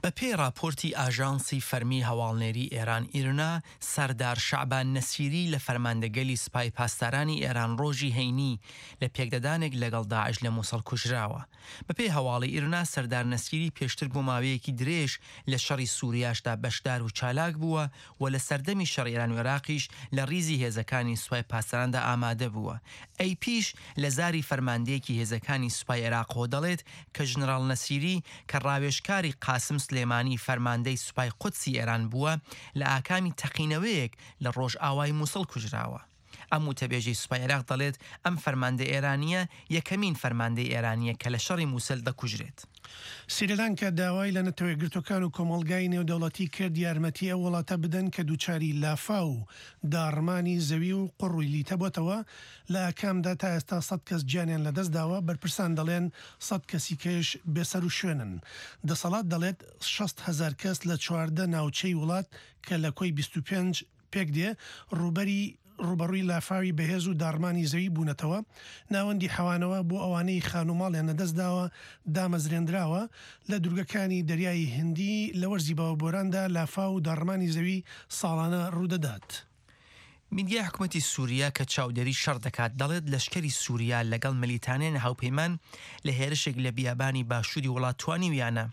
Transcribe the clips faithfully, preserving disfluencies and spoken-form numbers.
بەپێی راپۆرتی ئاژانسی فەرمی هەواڵنێری ئێران ئیرنا، سەردار شەعبان نەسیری لە فەرماندەگەلی سوپای پاسدارانی ئێران ڕۆژی هەینی لە پێکدەدانێک لەگەڵ داعش لە مووسڵ کوژراوە. بەپێی هەواڵی ئیرنا، سەردار نەسیری پێشتر بۆ ماوەیەکی درێژ لە شەڕی سووریاشدا بەشدار و چالاک بووە و لە سەردەمی شەڕی ئێران و عێراقیش لە ڕیزی هێزەکانی سوپای پاسداراندا ئامادە بووە. ئەی پیش لە زاری فەرماندەیەکی هێزەکانی سوپای عێراقەوە دەڵێت کە ژنەراڵ نەسیری کە ڕاوێژکاری قاسم سلێمانی فەرماندەی سوپای قودسی ئێران بووە، لە ئاکامی تەقینەوەیەک لە ڕۆژ ئاوای مووسڵ کوژراوە. ئەم وتەبێژەی سوپای عێراق دەڵێت ئەم فەرماندەی ئێرانیە یەکەمین فەرماندەی ئێرانیە کە لە شەڕی مووسڵ دەکوژرێت. سریلانکا داوای لە نەتەوەی گرتوەکان و کۆمەڵگای نێودەوڵەتی کرد یارمەتی ئەو وڵاتە بدەن کە دووچاری لافا و داڕمانی زەوی و قڕووی لیتە بۆتەوە. لە ئاکامدا تا ئێستا سەد کەس گیانیان لەدەستداوە، بەرپرسان دەڵێن سەد کەسی کەش بێسەر و شوێنن. دەسەڵات دەڵێت شەست هەزار کەس لە چواردە ناوچەی وڵات کە لە کۆی بیست و پێنج پێک دێ ڕوبەری ڕوبەڕووی لافاوی بەهێز و داڕمانی زەوی بوونەتەوە. ناوەندی حەوانەوە بۆ ئەوانەی خانوماڵیان نەدەستداوە دامەزرێنراوە. لە دوورگەکانی دەریای هندی لە وەرزی باوەبۆراندا لافا و داڕمانی زەوی ساڵانە ڕوودەدات. میدیای حکوومەتی سووریا کە چاودێری شەڕ دەکات دەڵێت لەشکری سووریا لەگەڵ ملیتانیان هاوپەیمان لە هێرشێک لە بیابانی باشووری وڵات توانیویانە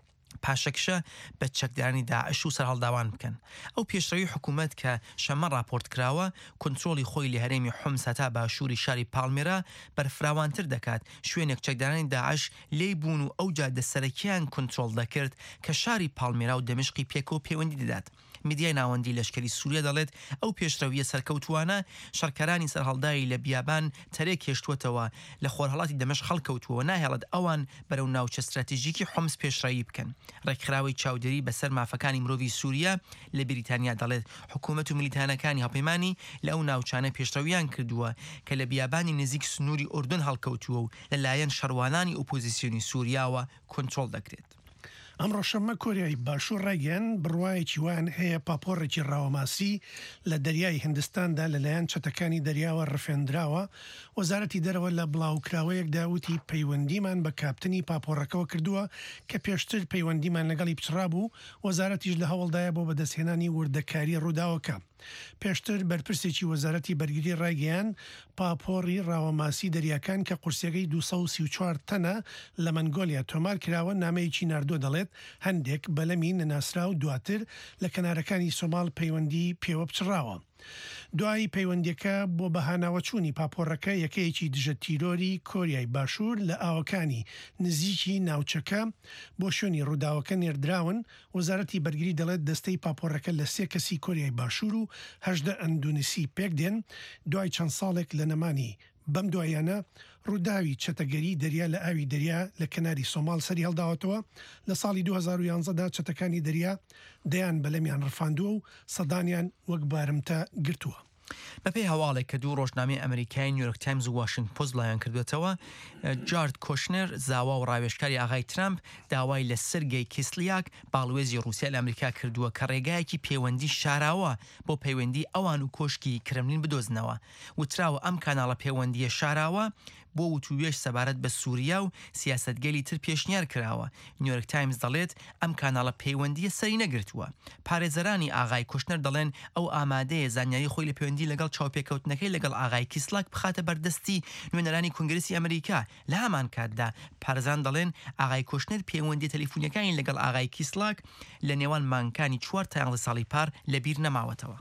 پاشەکشە بە چەکدارانی داعش و سەرهەڵداوان بکەن. ئەو پێشڕەوی حکوومەت کە شەمە راپۆرت کراوە کۆنترۆلی خۆی لە هەرێمی حومس هەتا باشووری شاری پاڵمێرا بەرفراوانتر دەکات. شوێنێک چەکدارانی داعش لێی بوون و ئەو جادە سەرەکیان کۆنترۆل دەکرد کە شاری پاڵمێرا و دەمشقی پێکەوە پەیوەندی دەدات. میدیای ناوەندی لەشکری سووریا دەڵێت ئەو پێشڕەویە سەرکەوتووانە شەڕکەرانی سەرهەڵدایی لە بیابان تەرێک کێشتووەتەوە لە خۆرهەڵاتی دەمەشق خەڵکەوتووە، ناهێڵێت ئەوان بەرەو ناوچە استراتیژیکی حومس پێشڕەوی بکەن. ڕێکخراوی چاودێری بەسەر مافەکانی مرۆڤی سووریا لە بریتانیا دەڵێت حکوومەت و میلیتانەکانی هەڵپەیمانی لە ئەو ناوچانە پێشڕەویان کردووە کە لە بیابانی نزیک سنووری ئوردون هەڵکەوتووە و لەلایەن شەڕوانانی ئۆپۆزیسیۆنی سووریاوە کۆنترۆل دەکرێت. ئەمڕۆ شەمە کۆریای باشوور ڕێگەیان بڕوایەکی وان هەیە پاپۆڕێکی ڕاوەماسی لە دەریای هندستاندا لەلایەن چەتەکانی دەریاوە ڕفێنراوە. وەزارەتی دەرەوە لە بڵاوکراوەیەکدا وتی پەیوەندیمان بە کاپتنی پاپۆڕەکەەوە کردووە کە پێشتر پەیوەندیمان لەگەڵی پچڕا بوو. وەزارەتیش لە هەوڵدایە بۆ بەدەستهێنانی وردەکاری ڕووداوەکە. پێشتر بەرپرسێکی وەزارەتی بەرگری ڕایگەیان پاپۆڕی ڕاوەماسی دەریاکان کە قورسەکەی دووسە و سی و چوار تەنە لە مەنگۆلیا تۆمار کراوە نامەیەکی ناردۆ دەڵێت هەندێک بەلەمی نەناسرا و دواتر لە کەنارەکانی سۆماڵ پەیوەندی پێوە بچڕاوە. دوایی پەیوەندیەکە بۆ بەهاناوەچوونی پاپۆڕەکە یەکەیەکی دژە تیرۆری کۆریای باشوور لە ئاوەکانی نزیکی ناوچەکە بۆ شوێنی ڕووداوەکە نێردراون. وەزارەتی بەرگری دەڵێت دەستەی پاپۆڕەکە لە سێ کەسی کۆریای باشوور و هەژدە ئەندونیسی پێک دێن. دوای چەند ساڵێک لە نەمانی بەم دوایانە ڕووداوی چەتەگەری دەریا لە ئاوی دەریا لە کەناری سۆماڵ سەری هەڵداوەتەوە. لە ساڵی دوو هەزار و یانزەدا چەتەکانی دەریا دەیان بەلەمیان ڕفاندووە و سەدانیان وەک بارمتە گرتووە. بەپێی هەواڵێک کە دوو ڕۆژنامەی ئەمریکای نیویۆرک تایمز و واشنگتن پۆست لایەن کردوێتەوە، جارد کۆشنەر زاوا و ڕاوێژکاری ئاغای ترامپ داوای لە سەرگەی کیسلیاک باڵوێزی رووسیا لە ئەمریکا کردووە کە ڕێگایەکی پەیوەندی شاراوە بۆ پەیوەندی ئەوان و کۆشکی کرملین بدۆزنەوە. وتراوە ئەم کاناڵە پەیوەندیە شاراوە بۆ وتووێش سەبارەت بە سووریا و سیاسەتگەلی تر پێشنیار کراوە. نیویۆرک تایمز دەڵێت ئەم کاناڵە پەیوەندیە سەری نەگرتووە. پارێزەرانی ئاغای کوشنەر دەڵێن ئەو ئامادەیە زانیاری خۆی لە پەیوەندی لەگەڵ چاوپێکەوتنەکەی لەگەڵ ئاغای کیسلاک بخاتە بەردەستی نوێنەرانی کۆنگرسی ئەمریکا. لە هەمان کاتدا پارێزان دەڵێن ئاغای کوشنەر پەیوەندی تەلیفۆنیەکانی لەگەڵ ئاغای کیسلاک لە نێوان مانگەکانی چوار تا یانزە ساڵی پار لەبیر نەماوەتەوە.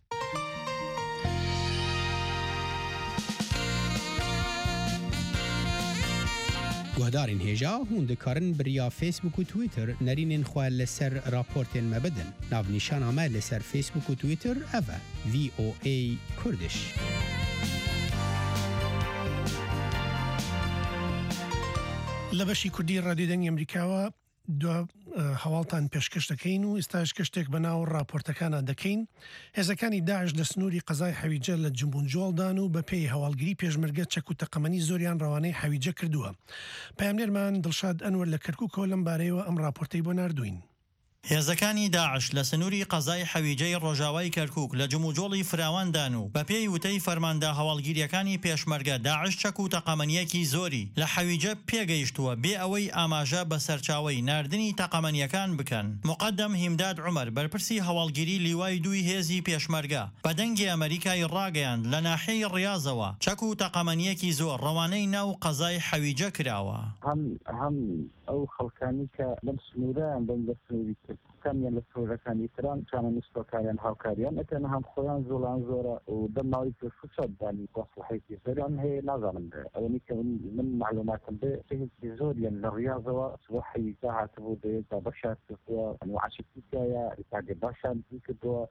گوهدارین هێژا هون دەکارن بریا فیسبوک و تویتر نەرینên xwe li ser raportên me bidin. Navnîşana me li ser Facebook û Twitter ev e V O A Kurdish. لە بەشی کوردی ڕادیۆدەنگی ئەمریکاوە دو هەواڵتان پێشکەش دەکەین و ئێستاش کەشتێک بەناو راپۆرتەکانە دەکەین. هێزەکانی داعش لە سنووری قەزای حەویجە لە جنبونجۆڵدان و بە پێی هەواڵگری پێشمەرگە چەک و تەقەمەنی زۆریان ڕەوانەی حەویجە کردووە. پەیامنێرمان دڵشاد ئەنوەر لە کەرکووکەوە لەم بارەیەوە ئەم راپۆرتەی بۆ ناردوین. هێزەکانی داعش لە سنووری قەزای حەویجەی ڕۆژاوای کەرکووک لە جموجۆڵی فراواندان و بە پێی وتەی فەرماندا هەواڵگیریەکانی پێشمەرگە داعش چەک و تەقەمەنیەکی زۆری لە حەویجە پێگەیشتووە بێ ئەوەی ئاماژە بە سەرچاوەی ناردنی تەقەمەنیەکان بکەن. مقەدەم هیمداد عومەر بەرپرسی هەواڵگیری لیوای دووی هێزی پێشمەرگە بە دەنگی ئەمریکای ڕاگەیاند لە ناحەی ڕیازەوە چەک و تەقەمەنیەکی زۆر ڕەوانەی ناو قەزای حەویجە کراوە. هەم هەم ئەو خەڵکانی کە لەم سنوورەیان بن لە سنووری کامیان لە سنوورەکانی تران چانە نیستۆکاریان هاوکاریان ئەتەنە هەم خۆیان زۆڵان زۆرە و دەماوەی پێشوچەتدانی مەسلحەیەکی زۆریان هەیە نازانم ئەوەی کە من معلوماتم بێ هێزی زۆریان لە ڕیاضەوە بۆ حەویجە هاتبوو دەیە تا بەشار کردووە عاشقیتایە ئیتاگە باشان کردووە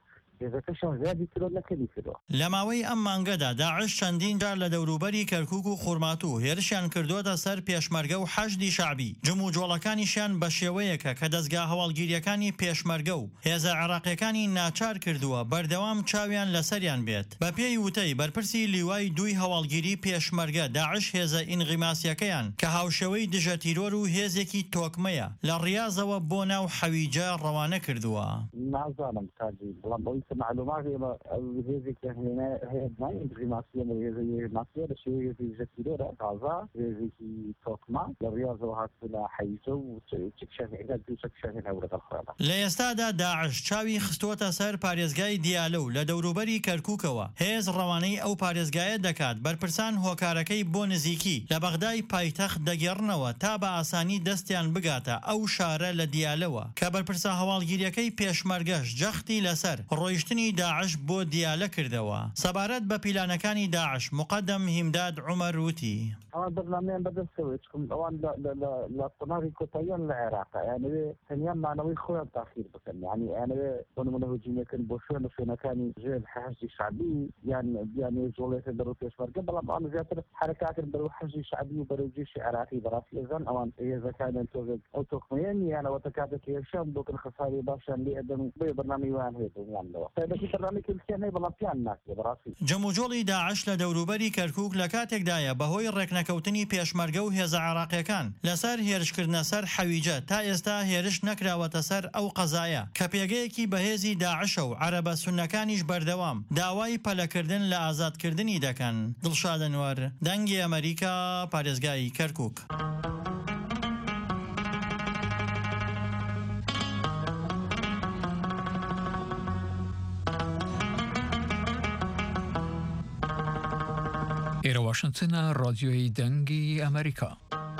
لە ماوەی ئەم مانگەدا داعش چەندین جار لە دەوروبەری کەرکووک و خورماتوو هێرشیان کردووەتە سەر پێشمەرگە و حەشدی شعبی جموجۆڵەکانیشیان بە شێوەیەکە کە دەستگا هەواڵگیریەکانی پێشمەرگە و هێزە عێراقیەکانی ناچار کردووە بەردەوام چاویان لەسەریان بێت. بە پێی وتەی بەرپرسی لیوای دووی هەواڵگیری پێشمەرگە داعش هێزە ئینغیماسیەکەیان کە هاوشەوەی دژە تیرۆر و هێزێکی تۆکمەیە لە ڕیازەوە بۆ ناو حەویجە ڕەوانە کردووە. نازانم کاجی بەڵام معلومات هذه هنا هي ما انغماسيه من هذه الماسيه بشيء في جزيره غزه هذه توكما الرياض وهاتنا حيزو وتكشف عدد تكشف هنا ورد الخرابه لا يستعد داعش چاوی خستوتە سەر پارێزگای دیالە لە دەوروبەری کەرکووکەوە هێز ڕەوانەی ئەو پارێزگایە دەکات بەرپرسان هۆکارەکەی بۆ نزیکی لە بەغدای پایتەخت دەگەڕنەوە تا بە ئاسانی دەستیان بگاتە ئەو شارە لە دیالەوە کە بەرپرسە هەواڵگیریەکەی پێشمەرگەش جەختی لەسەر ڕۆیشتنی داعش بۆ دیالە کردەوە. سەبارەت بە پیلانەکانی داعش مقەدەم هیمداد عومەر وتی ئەوان بەرنامەیان بەدەستەوە چکم ئەوان لە قۆناغی کۆتاییان لە عێراق یانەوێ تەنیا مانەوەی خۆیان تاخیر بکەن یعنی ئەیانەوێ بۆ نمونە هجوومەکەن بۆ شوێنە شوێنەکانی ژێر حەشدی شعبی یان یانێ جوڵێتە بەرەو پێشمەرگە بەڵام ئەوان زیاتر حرەکاتن بەرەو حەشدی شعبی و بەرەو جێشی عێراقی بەڕاستی ئێزان ئەوان هێزەکانیان تۆزێک ئەو تۆکمەیان یانەوە تەکاتێک هێرشیان بۆکن خەساری باشیان لێ ئەدەن و بێ بەرنامەی وان هەیە دڵنیانەوە تایبەتی بەرنامێکی کلکیان هەیە بەڵام پیان ناکرێ بەڕاستی. جەموجۆڵی داعش لە دەوروبەری کەرکووک لە کاتێکدایە بەهۆی ڕێکنەکەوتنی پێشمەرگە و هێزە عێراقیەکان لەسەر هێرشکردنە سەر حەویجە تا ئێستا هێرش نەکراوەتە سەر ئەو قەزایە کە پێگەیەکی بەهێزی داعشە و عەرەبە سوننەکانیش بەردەوام داوای پەلەکردن لە ئازادکردنی دەکەن. دڵشاد ئەنوەر دەنگی ئەمریکا پارێزگای کەرکووک. ئێرە واشنگتنە ڕادیۆی دەنگی ئەمریکا.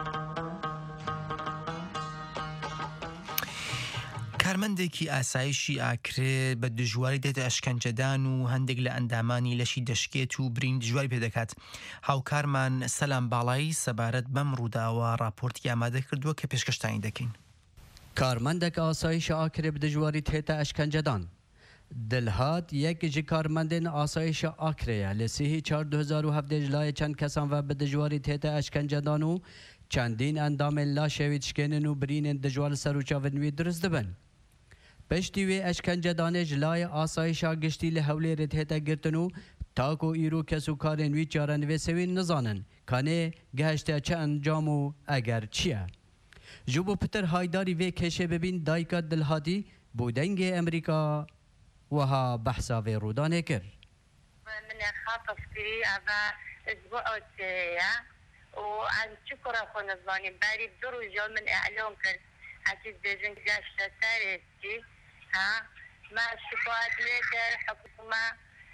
کارمەندێکی ئاسایشی ئاکرێ بە دژواری دێتە ئەشکەنجەدان و هەندێک لە ئەندامانی لەشی دەشکێت و برین دژواری پێدەکات. هاوکارمان سەلام باڵایی سەبارەت بەم ڕووداوە راپۆرتی ئامادە کردووە کە پێشکەشتانی دەکەین. کارمەندێک ئاسایشە ئاکرێ بە دژواری تێتە ئەشکەنجەدان. دلهات یەک ji karmendên asayişa Akreyê li sêhî çar du hezar û hevdê ji layê çend kesan ve bi dijwarî tête eşkencedan û çendîn endamên laşê wî tişkênin û birînên dijwar li ser û çavên wî dirist dibin. Piştî wê eşkencedanê ji layê asayişa giştî li Hewlêrê tête girtin û tak û îro kes û karên wî çarenivêsê wî nizanin kanê gihişte çi encam û eger çi ye. Ji bo Peter Haydarî vê kêşê bibîn dayika Dilhatî bû dengê Amerîka وها بحثا في رودان كر من خاطفتي أبا أسبوع وتيا وعن شكرا كنا زاني باري بدرو جو من إعلام كر أكيد بيجن جاش تسارتي ها ما شكوات ليتر حكومة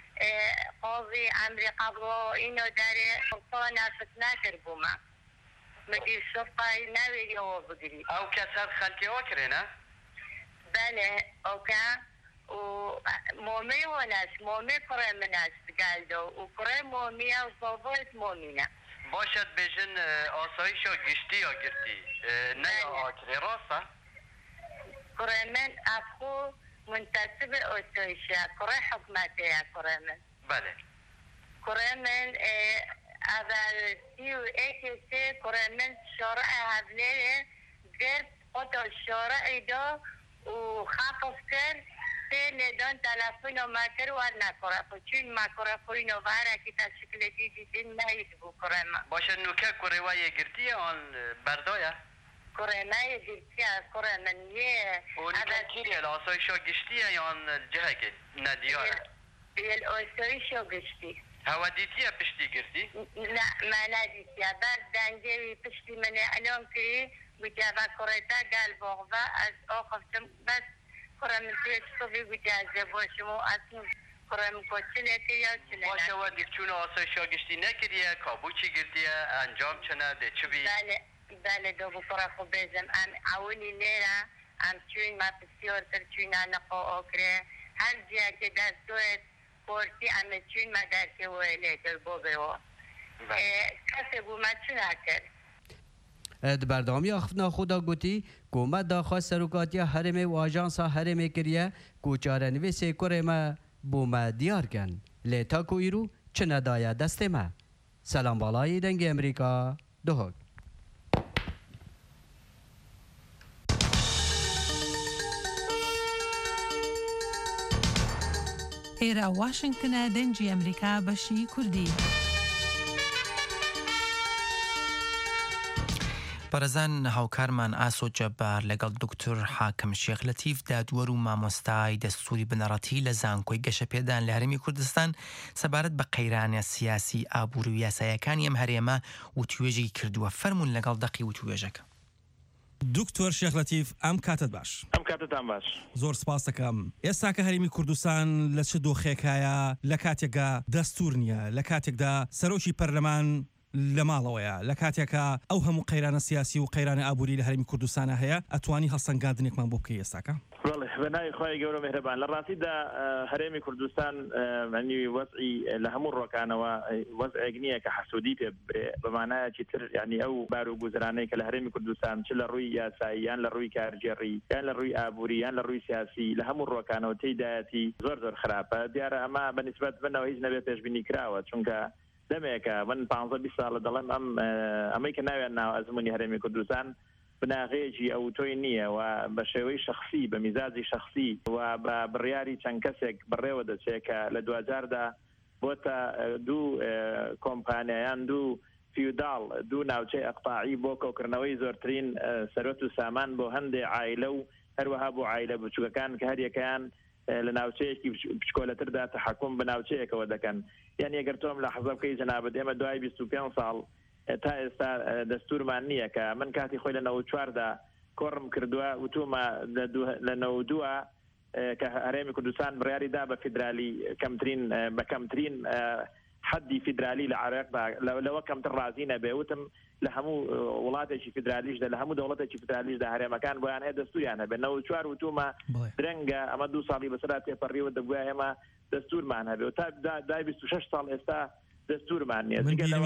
قاضي عمري قبله إنه داري سلطانة فتنا كربوما مدير شرطة ناوي يو بقري أو كسر خلقي وكرنا بله أوكا ومومي وناس مومي كره مناس قالدو وكره مومية وصوبوت مومينا باشد بيجن آسایش و گشتی یا گرتی نه آکری راسته كره من أخو منتسب آسایشه كره حكمته يا كره من بله كره من اول سی و ایک سه كره من شارع هبله غير قطع الشارع دا وخاطف كر سيل دون تلفون وما كر ورنا كره فشون ما كره فين وفارا كده شكل دي دي ما يسبو كره ما باشه نوكا كره ويا قرتيه عن بردايا كورونا جبتيها كورونا من يه ونكتيري الآسايشة قشتيها يان الجهة ناديارة هي الأسايشة قشتي هوا ديتيها بشتي قرتي؟ لا ما ناديتيها بعد دانجي بشتي من علوم كري وجابا كوريتا قال بوغبا أز أوقفتم بس كورا من تيش صفي وجازة بوشمو أسمو كورا من كوتشنة كريا وشنة باشا وديك چون آسايشة قشتي نكريا كابوچي قرتيها انجام چنه ده چبي؟ بله بله دو بكرة خبزم أم عوني ليلة أم چون ما بسيور تر چون أنا قو أوكري هر جا كده دوت كورتي أم چون ما داركي ويلي تلبوبي و كسبو ما چون هكر بردامی آخفنا خدا گوتی کومت داخواست سروکاتی حرم و آژانسا حرم کریه کوچارنوی سیکور ما بوما دیار کن لیتا کو ایرو چه ندایه دست ما سلام بالای دنگ امریکا دوهک ئێرە واشنگتنە دەنجی ئەمریکا بەشی کوردی. بەرەزان هاوکارمان ئاسۆ جەبار لەگەڵ دکتۆر حاکم شێخ لەتیف دادوەر و مامۆستای دەستوری بنەڕەتی لە زانکۆی گەشەپێدان لە هەرێمی کوردستان سەبارەت بە قەیرانە سیاسی ئابوور و یاسایەکانی ئەم هەرێمە وتوێژی کردووە. فەرمونون لەگەڵ دەقی وتوێژەکە. دکتۆر شێخ لەتیف ئەم کاتت باش. ئەم کاتتان باش. زۆر سپاس دەکەم. ئێستا کە هەرێمی کوردستان لە چ دۆخێکایە لە کاتێکدا دەستور نییە، لە کاتێکدا سەرۆکی پەرلەمان لە ماڵەوەیە، لە کاتێکە ئەو هەموو قەیرانە سیاسی و قەیرانە ئابووری لە هەرێمی کوردستانە هەیە، ئەتوانی هەڵسەنگاندنێکمان بۆ بکەی ئێستاکە؟ بەڵێ بەناوی خۆی گەورە میهرەبان. لە ڕاستیدا هەرێمی کوردستان معنی وەزعی لە هەموو ڕۆکانەوە وەزعێک نییە کە حەسوودی پێ ببرێ، بەمانایەکی تر یعنی ئەو بار و گوزرانەی کە لە هەرێمی کوردستان چ لە ڕووی یاسایی یان لە ڕووی کارژێڕی یان لە ڕووی ئابووری یان لە ڕووی سیاسی لە هەموو ڕۆکانەوە تێیدایەتی زۆر زۆر خراپە. دیارە ئەمە بەنسبەت بنەوە هیچ نەبێت پێشبینی کراوە، چونکە دەمێکە من پانزە بیست ساڵە دەڵێم ئەم ئەمەی کە ناویان ناو ئەزمموی هەرێمی کوردستان بناغێکی ئەو تۆی نییە و بە شێوەی شخصی بە میزاجی شخصی و بە بڕیاری چەند کەسێک بڕێوە دەچێت کە لە دوجاردا بۆتە دوو کۆمپانیایان دوو فیوداڵ دوو ناوچەی ئەقطاعی بۆ کۆکردنەوەی زۆرترین سەرۆت و سامان بۆ هەندێک عایلە و هەروەها بۆ عایلە بچووکەکان کە هەریەکەیان لە ناوچەیەکی بچکۆلەتردا تەحەکوم بە ناوچەیەکەوە دەکەن. یعنی ئەگەر تۆم لە حەزە بکەی جەنابەت ئێمە دوای بیست و پێنج ساڵ تا ئێستا دەستورمان نییە کە من کاتی خۆی لە نەوە چواردا کۆڕم کردووە وتومە لە نەوە دووە کە هەرێمی کوردستان بڕیاریدا بە فیدرالی کەمترین بە کەمترین حەدی فیدرالی لە عێراقدا لەوە کەمتر ڕازی نەبێ. وتم لە هەموو وڵاتێکی فیدرالیشدا لە هەموو دەوڵەتێکی فیدرالیشدا هەرێمەکان بۆیان هەیە دەستوریان هەبێ. نەوە چوار وتومە درەنگە ئەمە دوو ساڵی بەسەرا تێپەڕیوە دەبووە ئێمە دەستورمان هەبێ و تا دای بیست و شەش ساڵ ئێستا دەستورمان نییە.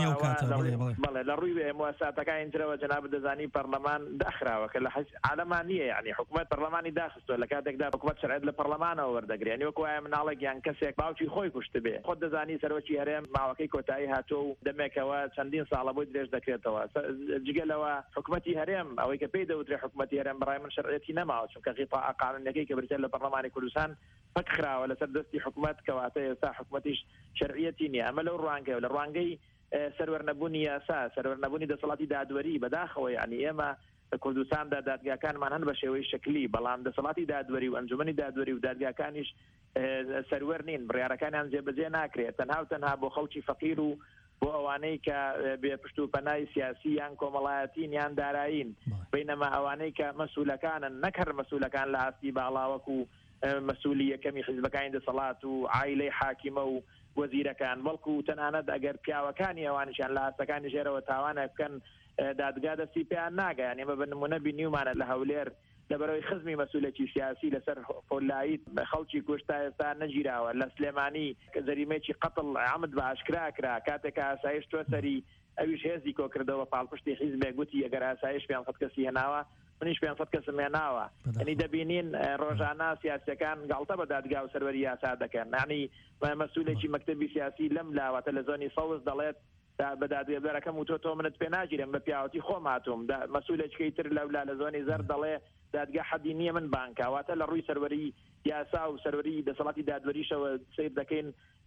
بەڵێ لە ڕووی موسساتەکانی ترەوە جەناب دەزانی پەرلەمان داخراوە کە لە عالەمان نییە، یعنی حکوومەت پەرلەمانی داخستووە لە کاتێکدا حکوومەت شەرعیت لە پەرلەمانەوە وەردەگرێت. یعنی وەکو وایە مناڵێک یان کەسێک باوکی خۆی کوشت بێ خۆت دەزانی سەرۆکی هەرێم ماوەکەی کۆتایی هاتووە و دەمێکەوە چەندین ساڵە بۆی درێژ دەکرێتەوە. جگەلەوە حکوومەتی هەرێم ئەوەی کە پێی دەوترێ حکوومەتی هەرێم بەڕای من شەرعیەتی نەماوە، چونکە غیطاء قانونیەکەی کە برتێ لە پەرلەمانی کوردستان پەک خراوە لەسەر دەستی حکوومەت کەواتە ئێستا حکوومەتیش شەرعیەتی نییە. ئەمە لەو ڕوانگەیە لە ڕوانگەی سەروەرنەبوونی یاسا سەروەرنەبوونی دەسەڵاتی دادوەری بەداخەوە، یعنی ئێمە لە کوردستاندا دادگاکانمان هەن بە شێوەی شکلی، بەڵام دەسەڵاتی دادوەری و ئەنجومەنی دادوەری و دادگاکانیش سەروەر نین، بڕیارەکانیان جێبەجێ ناکرێت تەنها و تەنها بۆ خەڵکی فەقیر و بۆ ئەوانەی کە بێ پشت و پەنای سیاسی یان کۆمەڵایەتین یان دارایین، بەینەما ئەوانەی کە مەسوولەکانن نەکەر مەسوولەکان لە ئاستی باڵاوەکو مەسوولی یەکەمی حیزبەکانی دەسەڵات و عایلەی حاکیمە و وەزیرەکان، بەڵکو تەنانەت ئەگەر پیاوەکانی ئەوانیشیان لە ئاستەکانی ژێرەوە تاوانە بکەن دادگا دەستی پێیان ناگەیان. ئێمە بە نمونە بینیومانە لە هەولێر لەبەرەوەی خزمی مەسوولێکی سیاسی لەسەر فۆلایی خەڵکی کوشتا ئێستا نەگیراوە. لە سلێمانی کە جەریمەیەکی قەتڵ عەمد بە ئاشکرا کرا کاتێک ئاسایش تۆ سەری ئەویش هێزی کۆ کردەوە پاڵپشتی حیزبێک گوتی ئەگەر ئاسایش پێیان سەد کەسی هێناوە منیش پێیان سەد کەسم هێناوە. ئەنی دەبینین ڕۆژانە سیاسەکان گاڵتە بە دادگا و سەروەری یاسا دەکەن. یعنی مەسوولێکی مەکتەبی سیاسی لەم لاوەتە لە زۆنی سەوز دەڵێت بە دادوێبەرەکەم و تۆ تۆ منت پێ ناگیرم بە پیاوەتی خۆم هاتووم. مەسوولێکەکەی تر لەولا لە زۆنی زەر دەڵێ دادگا حەدی نییە من بانکاواتە لە ڕووی سەروەری یاسا و سەروەری دەسەڵاتی دادوەریشەوە سیر دەکەین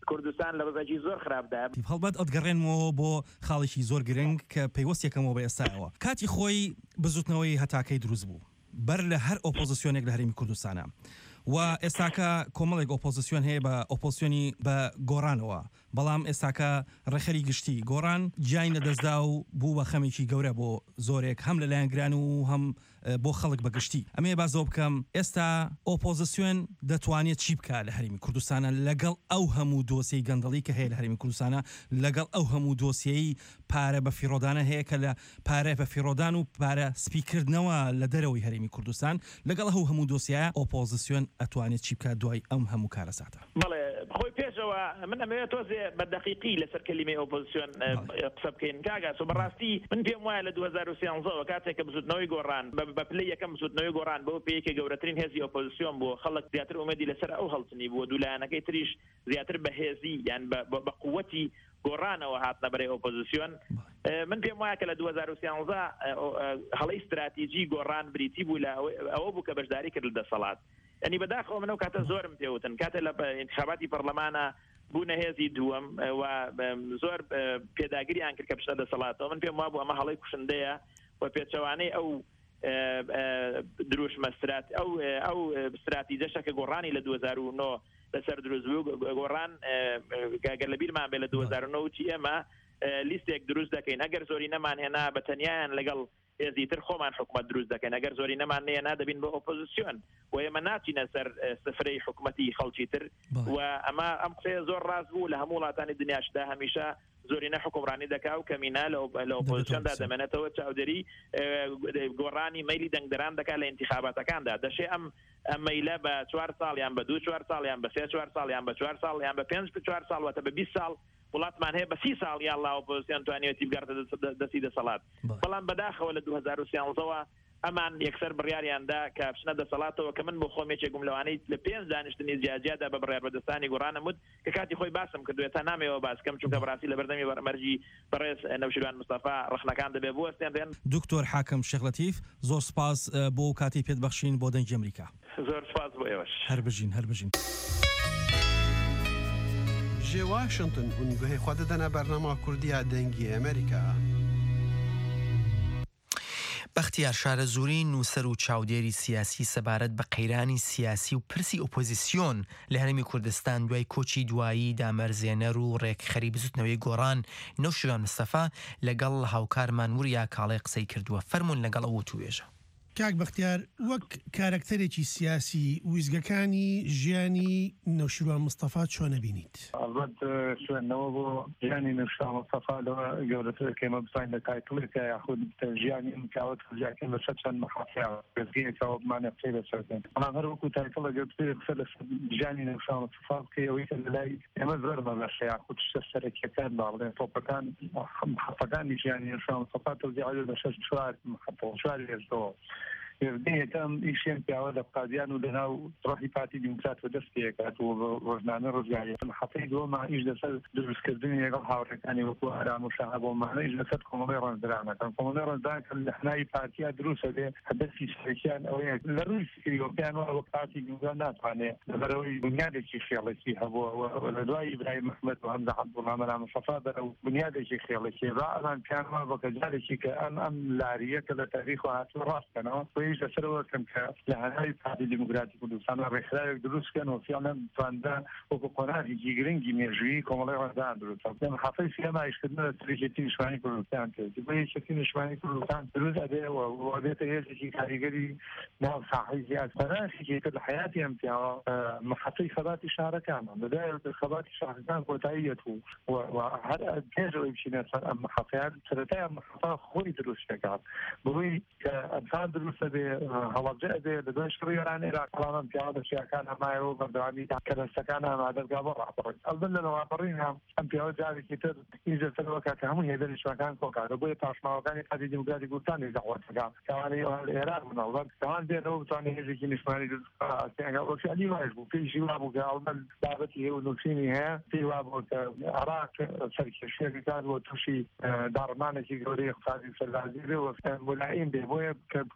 کوردستان لە ڕێزێکی زۆر خراپدا هەڵبەت ئەتگەڕێنەوە بۆ خاڵێکی زۆر گرنگ کە پەیوەستێکەکەمەوە بە ئێستاەوە کاتی خۆی بزوتنەوەی هەتاکەی دروست بوو بەر لە هەر ئۆپۆزیسیۆنێک لە هەرێمی کوردستانە و ئێستاکە کۆمەڵێک ئۆپۆزیسیۆن هەیە بە ئۆپۆزیسیۆنی بە گۆڕانەوە بەڵام ئێستاکە ڕێخەری گشتی گۆڕان جای نەدەستدا و بوو بە خەمێکی گەورە بۆ زۆرێک هەم لە لایەنگران و هەم بۆ خەڵک بەگشتی ئەمێ بازۆ بکەم ئێستا ئۆپۆزیسیۆن دەتوانێت چی بکە لە هەرێمی کوردستانە لەگەڵ ئەو هەموو دۆسیی گەندەڵی کە هەیە لە هەرێمی کوردستانە لەگەڵ ئەو هەموو دۆسیەی پارە بە فیڕۆدانە هەیە کە لە پارە بە فیڕۆدان و پارە سپیکردنەوە لە دەرەوەی هەرێمی کوردستان لەگەڵ هەو هەموو دۆسیایە ئۆپۆزیسیۆن ئەتوانێت چی بکە دوای ئەم هەموو کارەساتە بەڵێ خۆی پێشەوە من ئەمەوێت تۆزێ بە دقیقی لەسەر کەلیمەی ئۆپۆزیسیۆن قسە بکەین کاگاس و بەڕاستی من پێم وایە لە دوو هەزار و سیانزە کاتێک کە بزوتنەوەی گۆڕان بە پلەی یەکەم بزوتنەوەی گۆڕان بەو پێیەکە گەورەترین هێزی ئۆپۆزیسیۆن بوو خەڵک زیاتر ئومێدی لەسەر ئەو هەڵتنی بووە دوولایەنەکەی تریش زیاتر بە هێزی یان بە قووەتی گۆڕانەوە هاتنە بەرەی ئۆپۆزیسیۆن من پێم وایە کە لە دوو هەزار و سیانزە هەڵەی استراتیژی گۆڕان بریتی بوو لە ئەوە بوو کە بەشداری کرد لە دەسەڵات ینی بەداخەوە منەوە کاتە زۆرم پێوتن کاتێ لە انتخاباتی پەرلەمانە بوونە هێزی دووەم و زۆر پێداگیریان کرد کە پشتە دەسەڵاتەوە من پێم وابوو ئەمە هەڵەی کوشندەیە و پێچەوانەی ئەو دروشمە ئەو ئەو استراتیژەشە کە گۆڕانی لە دوو هەزار و نۆ لەسەر دروست بوو گۆڕان گەر لە بیرمان بێ لە دوو هەزار و نۆ چی ئێمە لیستێک دروست دەکەین ئەگەر زۆری نەمان هێنا بە تەنیایان لەگەڵ هێزیتر خۆمان حکومەت دروست دەکەین ئەگەر زۆری نەمان نێنا دەبین بە ئۆپۆزیسیۆن و ئێمە ناچینە سەر سفرەی حکومەتی خەڵکی تر و ئەمە ئەم قسەیە زۆر ڕاست بوو لە هەموو وڵاتانی دنیاشدا هەمیشە زۆرینە حکومڕانی دەکا و کەمینە لە ئۆپۆزیسیۆندا دەمێنێتەوە چاودێری گۆڕانی مەیلی دەنگدەران دەکات لە انتخاباتەکاندا دەشێ ئەم ئەم مەیلە بە چوار ساڵیان بە دوو چوار ساڵیان بە سێ چوار ساڵیان بە چوار ساڵیان بە پێنج چوار ساڵ واتە بە بیست ساڵ وڵاتمان هەیە بە سی ساڵ یاڵا ئۆپۆزیسیۆن توانێتی بگاتە دەستی دەسەڵات بەڵام بەداخەوە لە دوو هەزار و سیانزەوە ئەمان یەکسەر بڕیاریاندا کە بچنە دەسەڵاتەوە کە من بۆ خۆم یەکێکم لەوانەی لە پێنج دانیشتنی جیاجیادا بە بڕیار بەدەستانی گۆڕانەموت کە کاتی خۆی باسم کردوێت تا نامەوە باسکەم چونکە بەڕاستی لە بەردەمی وەرمەرجی بەڕێز نەوشیروان مستەفا ڕخنەکان دەبێ بۆ ئەستێنرێن دکتۆر حاکم شێخ لەتیف زۆر سپاس بۆ کاتی پێت بەخشین بۆ دەنگی ئەمریکا زۆر سپاس بۆ ئێوەش هەر بژین هەر بژین جێ واشنگتن هون گوهەی خوا دەدەنە بەرنامە کوردیە دەنگی ئەمریکا بەختیار شارەزووری نووسەر و چاودێری سیاسی سەبارەت بە قەیرانی سیاسی و پرسی ئۆپۆزیسیۆن لە هەرێمی کوردستان دوای کۆچی دوایی دامەرزێنەر و ڕێکخەری بزوتنەوەی گۆڕان نەوشیروان مستەفا لەگەڵ هاوکارمان وریا کاڵێ قسەی کردووە فەرمونون لەگەڵ ئەوە توێژە کاک بەختیار وەک کارکتەرێکی سیاسی ویزگەکانی ژیانی نەوشیروان مستەفا چۆنە بینیت؟ ئەڵبەت شوێنەوە بۆ ژیانی نەوشیروان مستەفا لەوە گەورەتر کەمە بزانین لە تایتڵێکە یاخود ژیانی مکاوت ژیاکەن لە شەد چەند مەخافیا بێزگەیەکەوە بمانە پێی بەسەردێن بەڵام هەر وەکو تایتڵە گەورەتر قسە لە ژیانی نەوشیروان مستەفا بکەی ئەوەی کە لەلای ئێمە زۆر بەبەشە یاخود شتە سەرەکیەکان باڵێن تۆپەکان محەفەکانی ژیانی نەوشیروان مستەفا تەوزیع بە شەش چوار محەفە چوار هێزەوە یەکەم ئیشیان پیاوە لە قادیان و لەناو ڕۆحی پارتی دیموکرات و دەست پێکات و ڕۆژنامە ڕۆژگاری محەفەی دووەمە ئیش لەسەر دروستکردنی لەگەڵ هاوڕێکانی وەکو ئارام و شەهابۆمانە ئیش لەسەر کۆمەڵی ڕەنجدرانەکان کۆمەڵی ڕەنجدران کە لە حنای پارتیا دروستە بێ هەدەفی سەرەکیان ئەوەیە لە ڕووی فکریۆپیان وە پارتی دیموکرات ناتوانێت لەبەرەوەی بنیادێکی خێڵێکی هەبووە لە دوای ئیبراهیم محمەد و هەمزە عەبدوڵڵا مەلا مستەفا بەرەو بنیادێکی خێڵێکی ڕائەڵان پیانوە بە کەجارێکی کە ئەم ئەم لاریە کە لە تاریخ و هاتووە ڕاستکەنەوە وەیش لەسەرەوە کەم کە لە هەنای پارتی دیموکراتی کوردستان ڕێکخراوێک دروستکەن و فیڵەن تواندا وەکو قۆناغێکی گرنگی مێژوویی کۆمەڵی ڕەنجدران دروست محەفەی سێمە ئیشکردنە لە سەرکێتی نیشتمانی کوردستان کرد بۆ یەکێتی نیشتمانی کوردستان دروست ئەبێەوە و ئەبێتە هێزێکی کاریگەری ناو ساحەی زیاد بەناشێکی تر لە حیاتی ئەم پیاوە محەفەی خەباتی شارەکانە لەدایەوە خەباتی شارەکان کۆتاییەت و و هەر پێشەوەی بچینە سەر ئەم محەفەیان سەرەتای ئەم محەفە خۆی دروست دەکات بۆی کە ئەمسان دروستە بێ هەڵەبجە ئەبێ لە دوای شڕی ئێرانی عێراق پیاوە دەشیەکان هەمایەوە بەردەوامی کەدەستەکان ئامادەگا بۆ ڕاپەڕین ئەڵبن لە ڕاپەڕین ئەم پیاوە جارێکی تر ئیجە سەرەوە کاتە هەموو هێدەری شوەکان کۆکاتە بۆیە پاشماوەکانی پارتی دیموکراتی کوردستانی داوەتەکان کەوانەی عێراق بنەوەڵەت کەوان دێنەوە بتوانێت هێزێکی نیشتمانی دروستکەڵی واش بوو پێیشی وا بوو کە ئەڵبن بابەتی هێو نووسینی هەیە پێی وا بوو کە عێراق سەرکێشیەکەکان بۆ تووشی داڕمانێکی گەورەی اقتصادی سەرلازی بێ و مولائیم بێ بۆیە کە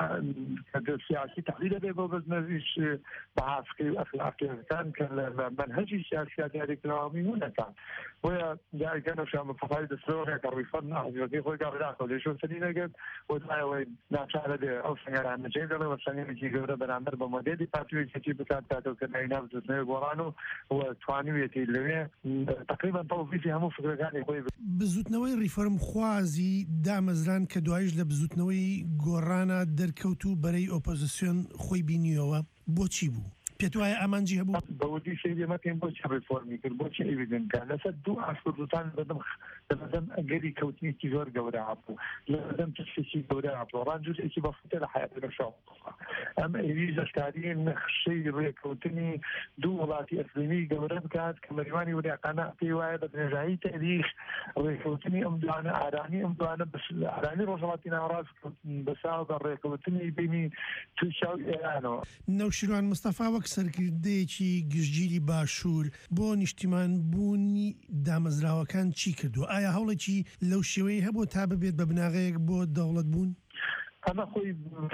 سیاسی تحلیل به بۆ بزنەویش بەعافقی و ئەخلاقیەکان کە لە منهەجی سیاسیات دیاریکراوی هونەکان وە دیارگەنە شامەفەقای دەستەوەێکە ڕیفەن نازیەکەی خۆی گاڕاکە لێشۆ سەری نەگەت و دوایەوەی ناچارە دێ ئەو سەنگەرانە جێ دەڵێ وە سەنگێکی گەورە بەرامبەر بە مۆدێلی پارتیوێکی بکات کاتەوەکردنەوەی ناو دەستنەوەی گۆڕان و توانوێتی لەوێ تقریبا تەوفیقی هەموو فکرەکانی خۆی بزوتنەوەی ریفۆرم خوازی دامەزران کە دوایش لە بزوتنەوەی گۆڕانە دەرکەوت و بەرەی ئۆپۆزیسیۆن خۆی بینیەوە بۆچی بوو؟ پێت وایە ئامانجی هەبوو بەودی سێمەکەین بۆ چ ریفۆرمی کرد بۆ چ ئەویدنکە لەسەر دوو ئاشکردوتان بەدەم لەبەردەم ئەگەری کەوتنیکی زۆر گەورە هەبوو لەبەردەم تشتێکی گەورە هەبوو ڕانجوتێکی بەفوتە لە حیاتە شەو ئەم ئەوی زەشکاری نەخشەی ڕێکەوتنی دوو وڵاتی ئەقلیمی گەورە بکات کە مەریوانی وریاقانە پێی وایە بە درێژایی تاریخ ڕێکەوتنی ئەم دوانە ئارانی ئەم دوانە ئارانی ڕۆژهەڵاتی ناوەڕاست بەساو بە ڕێکەوتنی بینی تووشا و ئێرانەوە نەوشیروان مستەفا وەک سەرکردەیەکی گشتگیری باشوور بۆ نیشتیمان بوونی دامەزراوەکان چی کردو؟ ئایا هەوڵێکی لەو شێوەیە هەبوو تا ببێت بە بناغەیەک بۆ دەوڵەت بوون؟ ئەمە خۆی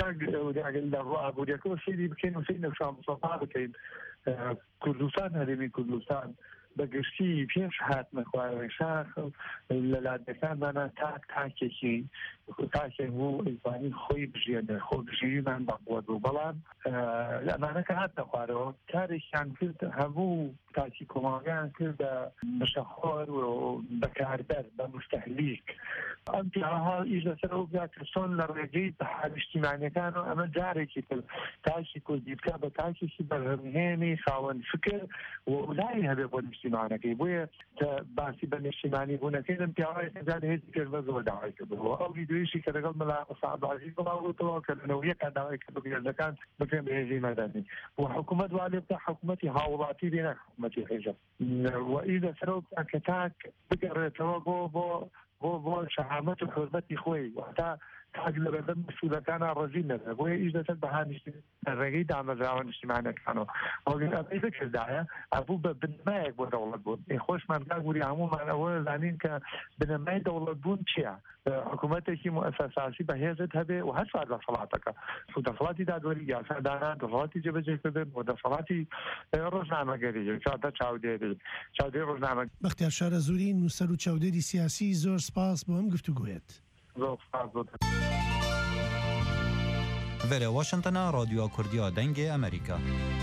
لە ڕابوووریەکەەوە سێری بکەین و سێ نەوشان مستەفا بکەین کوردستان هەرێمی کوردستان بەگشتی پێش هاتمە خوارەوەی شاخ لە لادەکانمانە تاک تاکێکی تاکێک بوو ئەیوانی خۆی بژێنێ خۆ بژێریمان بەقوت بوو بەڵام ئەمانەکە هاتنە خوارەوە کارێکیان کرد هەموو تاکی کۆماڵیان کرد بە مشەخۆر و بەکاربەر بە مستەهلیک ئەم پیاها ئیش لەسەرەوە بیا کە چۆن لە ڕێگەی بەحال نیشتیمانیەکان و ئەمە جارێکی تر تاکی کوردی بکە بە تاکێکی بەرهەمهێنی خاوەن فکر و وڵای هەبێ بۆ نیشتیمانەکەی بۆیە باسی بە نیشتیمانی بوونەکەی لەم پیاوەیە جار هێزی کرد بە زۆر داوای کردەوە ئەو ڤیدیۆیشی کە لەگەڵ مەلا سەعدبازی بڵاوتەوە کە لەنەوەیەکان داوای کرد بە گێژەکان بکرێن بە هێزی مەدەنی و حکوومەت وا لێ بکە حکوومەتی هاوڵاتی لێ حکوومەتی هێژە و ئی لەسەرەوە کە تاک بگەڕێتەوە بۆ بۆ بۆ بۆ شەهامەت و حورمەتی خۆی تا تاک لە بەردەم مەسئولەکانە ڕەزی نەبێ بۆیە ئیش دەچێت بەها ڕێگەی دامەزراوە نیشتیمانیەکانەوە ئەوەی بکردایە ئەبوو بە بنمایەک بۆ دەوڵەت بوون خۆشمان کاگووری هەمومان ئەوە زانین کە بنەمای دەوڵەت بوون چییە؟ حکوومەتێکی مؤسساسی بەهێزت هەبێ و هەر سوار دەسەڵاتەکە دەسەڵاتی دادوەری یاسادانان دەسەڵاتی جێبەجێکردن و دەسەڵاتی ڕۆژنامەگەری چاتە چاودێری چاودێری ڕۆژنامە بەختیار شارە زووری نووسەر و چاودێری سیاسی زۆر سپاس بۆ ئەم گفتوگوێت. Vere Washingtona Radyoya Kurdiya Dengê Amerîka.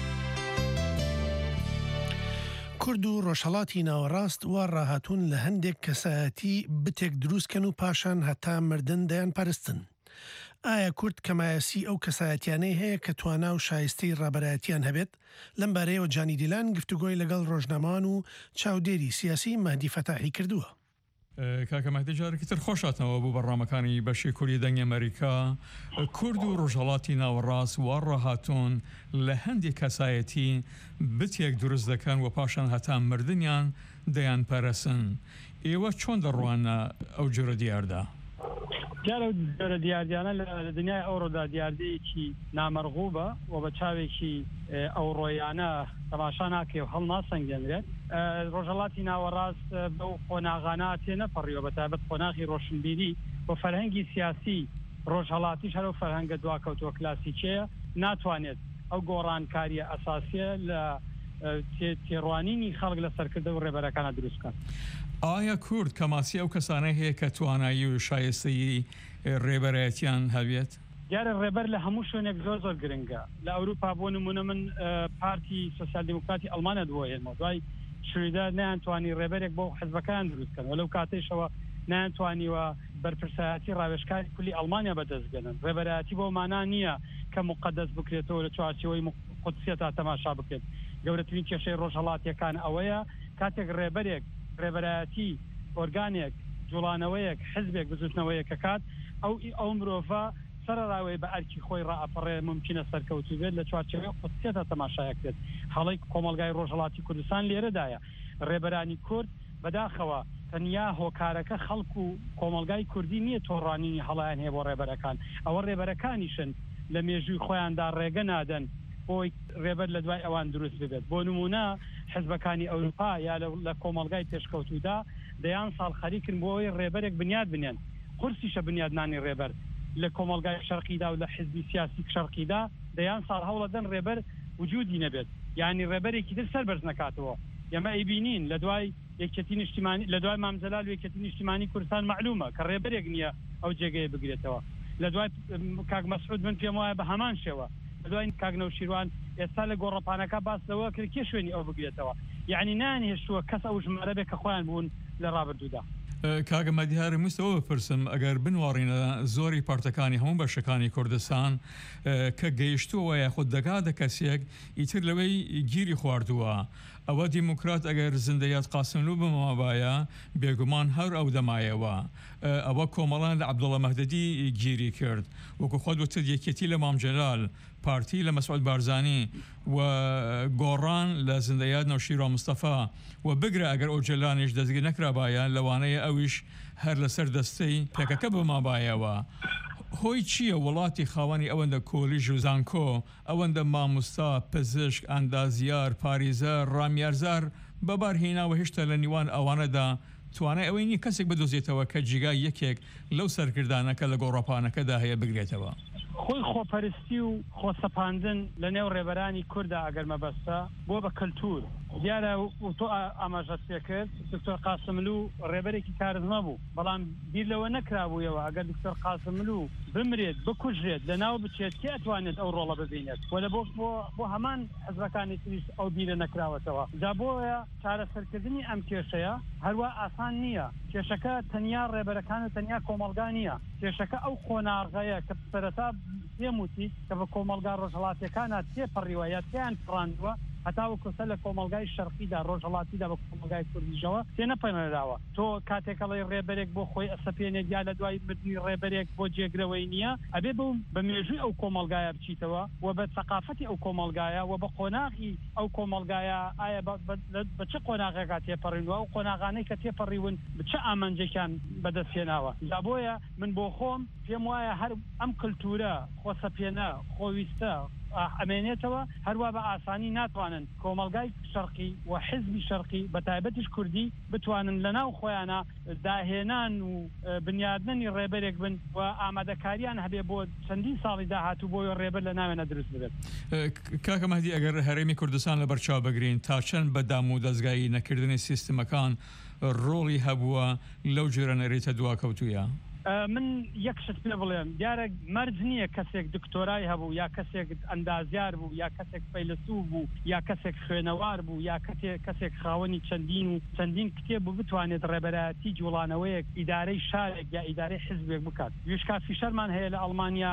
کورد و ڕۆژهەڵاتی ناوەڕاست وا ڕاهاتوون لە هەندێک کەسایەتی بتێک دروستکەن و پاشان هەتا مردن دەیان پەرستن. ئایا کورد کەمایەسی ئەو کەسایەتیانەی هەیە کە توانا و شایستەی ڕابەرایەتیان هەبێت؟ لەم بارەیەوە جانی دیلان گفتوگۆی لەگەڵ ڕۆژنامەوان و چاودێری سیاسی مەهدی فەتاحی کردووە. کاکە مەهدی جارێکی تر خۆشاتەوە بوو بەڕامەکانی بەشی کوردی دەنگی ئەمریکا. کورد و ڕۆژهەڵاتی ناوەڕاست وا ڕاهاتوون لە هەندێک کەسایەتی بتێک دروست دەکەن و پاشان هەتا مردنیان دەیان پەرەسن. ئێوە چۆن دەڕوانە ئەو جۆرە دیاردا؟ جارە جۆرە دیاردیانە لە دنیای ئەوڕۆدا دیاردەیەکی نامەرغوبە و بە چاوێکی ئەو ڕۆیانە تەماشا ناکێ و هەڵ ناسەنگێنرێت. ڕۆژهەڵاتی ناوەڕاست بەو خۆناغانە تێ نەپەڕیەوە بە تایبەت خۆناغی ڕۆشنبیری و فەرهەنگی سیاسی ڕۆژهەڵاتیش هەرو فەرهەنگە دواکەوتووە کلاسیکەیە ناتوانێت ئەو گۆڕانکاریە ئەساسیە لە تێڕوانینی خەڵک لە سەرکردە و ڕێبەرەکانە دروستکەن. ئایا کورد کەماسی ئەو کەسانە هەیە کە توانایی و شایستەی ڕێبەرایەتیان هەبێت؟ دیارە ڕێبەر لە هەموو شوێنێک زۆر زۆر گرنگە. لە ئەوروپا بۆ نمونە من پارتی سۆسیال دموکراتی ئەڵمانە دووەیەمەوە دوای شوریدا نەیانتوانی ڕێبەرێک بۆ حزبەکان دروستکەن و لەو کاتێشەوە نەیانتوانیوە بەرپرسایەتی ڕاوێژکاری کولی ئەڵمانیا بەدەستگەنن. ڕێبەرایەتی بۆ مانا نییە کە مقدەس بکرێتەوە لە چوارچەوەی قودسیە تا تەماشا بکرێت. گەورەترین کێشەی ڕۆژهەڵاتیەکان ئەوەیە کاتێک ڕێبەرێک ڕێبەرایەتی ئۆرگانێک جوڵانەوەیەک حزبێک بزوتنەوەیە کە کات ئەو ئەو مرۆڤە سەرراوی بە ئەرکی خۆی ڕائەپەڕێ ممکنە سەرکەوتو بێت لە چوارچەوەی قودسیە تەماشایەکرێت. هەڵی کۆمەلگای ڕۆژهەڵاتی کوردستان لێرەدایە. ڕێبەرانی کورد بەداخەوە تەنیا هۆکارەکە خەڵکو و کۆمەلگای کوردی نییە تۆڕانینی هەڵیان هەیە بۆ ڕێبەرەکان. ئەوە ڕێبەرەکانیشن لە مێژووی خۆیاندا ڕێگە نادەن بۆی ڕێبەر لە دوای ئەوان دروست ببێت. بۆ نمونە حزبەکانی ئەوروپا یا لە کۆمەلگای پێشکەوتودا دەیان ساڵ خەریکن بۆ ئەوەی ڕێبەرێک بنیاد بنێن. قورسیشە بنیادنانی ڕێبەر لە کۆمەلگای شەرقیدا و لە حزبی سیاسی شەرقیدا دەیان ساڵ هەوڵەدەن ڕێبەر وجودی نەبێت یعنی ڕێبەرێکی تر سەر بەرز نکاتەوە ئێمە ئەیبینین لە دوای یەکێتی نیشتیمانی لە دوای مامزەلال و یەکێتی نیشتیمانی کوردستان معلومە کە ڕێبەرێک نییە ئەو جێگەیە بگرێتەوە لە دوای کاک مەسعود من پێم وایە بە هەمان شێوە لە دوای کاک نەوشیروان ئێستا لە گۆڕەپانەکە باس لەوە کرد کێ شوێنی ئەو بگرێتەوە یعنی نانهێشتووە کەس ئەو ژمارە بێ کە خۆیان بوون لە ڕابردوودا کاگە مەدیهار ویستەوە بپرسم ئەگەر بنوارڕینە زۆری پارتەکانی هەموو بەشەکانی کوردستان کە گەیشتووە یاخود دەگاتە کەسێک ئیتر لەوەی گیری خواردووە ئەوە دیموکرات ئەگەر زندەیات قاسملوو بمەوابایە بێگومان هەر ئەو دەمایەوە ئەوە کۆمەڵان لە عەبدوڵڵا مەهدەدی گیری کرد وەکو خۆت وتت یەکێتی لە مامجەلال پارتی لە مەسعود بارزانی و گۆڕان لە زندەیات نەوشیروان مستەفا و بگرە ئەگەر ئەو جەلانیش دەستگیر نەکرابایە لەوانەیە ئەویش هەر لەسەر دەستەی پێکەکە بمابایەوە هۆی چییە وڵاتی خاوەنی ئەوەندە کۆلیژ و زانکۆ ئەوەندە مامۆستا پزیشک ئەندازیار پارێزەر ڕامیارزار بەبارهێناوە هێشتا لە نیوان ئەوانەدا توانای ئەوەی نیە کەسێک بدۆزێتەوە کە جیگای یەکێک لەو سەرکردانەکە لە گۆڕەپانەکەدا هەیە بگرێتەوە خۆی خۆپەرستی و خۆسەپاندن لە نێو ڕێبەرانی کووردا ئەگەر مەبەستە بۆ بە کەلتور دیارە تۆ ئاماژەت پێ کرد دکتۆر قاسملوو ڕێبەرێکی کارزمە بوو بەڵام بیر لەوە نەکرابوویەوە ئەگەر دکتۆر قاسملوو بمرێت بکوژرێت لەناو بچێت کێ ئەتوانێت ئەو ڕۆڵە ببینێت وە بۆ بۆ هەمان حزبەکانی تریش ئەو بیرە نەکراوەتەوە جا بۆیە چارەسەرکردنی ئەم کێشەیە هەروە ئاسان نییە کێشەکە تەنیا ڕێبەرەکانە تەنیا کۆمەڵگا نییە کێشەکە ئەو خۆناغەیە کە سەرەتا پێموتی کە بە کۆمەلگا ڕۆژهەڵاتیەکانە تێپەڕیوە یا تیان پڕاندووە هەتا وەکوسە لە کۆمەلگای شەرقیدا ڕۆژهەڵاتیدا بە کۆمەلگای کوردیژەوە تێ نەپەنەراوە تۆ کاتێکەڵی ڕێبەرێک بۆ خۆی ئەسەپێنێت یا لە دوای مردنی ڕێبەرێک بۆ جێگرەوەی نییە ئەبێ بە بە مێژووی ئەو کۆمەلگایە بچیتەوە و بە سەقافەتی ئەو کۆمەلگایە و بە قۆناغی ئەو کۆمەلگایە ئایا بە چه قۆناغێکا تێپەڕینەوە ئەو قۆناغانەی کە تێپەڕیون بچە ئامانجێکیان بەدەستێناوە جا بۆیە من بۆ خۆم پێم وایە هەر ئەم کللتورە خۆسەپێنە خۆویستە ئەمێنێتەوە هەروە بە ئاسانی ناتوانن کۆمەلگای شەرقی و حزبی شەرقی بە تایبەتیش کوردی بتوانن لەناو خۆیانە داهێنان و بنیادننی ڕێبەرێک بن و ئامادەکاریان هەبێ بۆ چەندین ساڵی داهاتوو بۆ ڕێبەر لە ناوێنە دروست ببێت کاکە مەهدی ئەگەر هەرێمی کوردستان لە بەرچاو بگرین تا چەند بەدام و دەستگایی نەکردنی سیستمەکان ڕۆڵی هەبووە لەو جۆرە نەرێتە دواکەوتویە من یەک شت پێ بڵێم دیارە مەرج نییە کەسێک دکتۆرای هەبوو یا کەسێک ئەندازیار بوو یا کەسێک فەیلسوف بوو یا کەسێک خوێنەوار بوو یا کەسێک خاوەنی چەندین و چەندین کتێب بوو بتوانێت ڕێبەرایەتی جوڵانەوەیەک ئیدارەی شارێک یا ئیدارەی حزبێک بکات ویشکا فیشەرمان هەیە لە ئەڵمانیا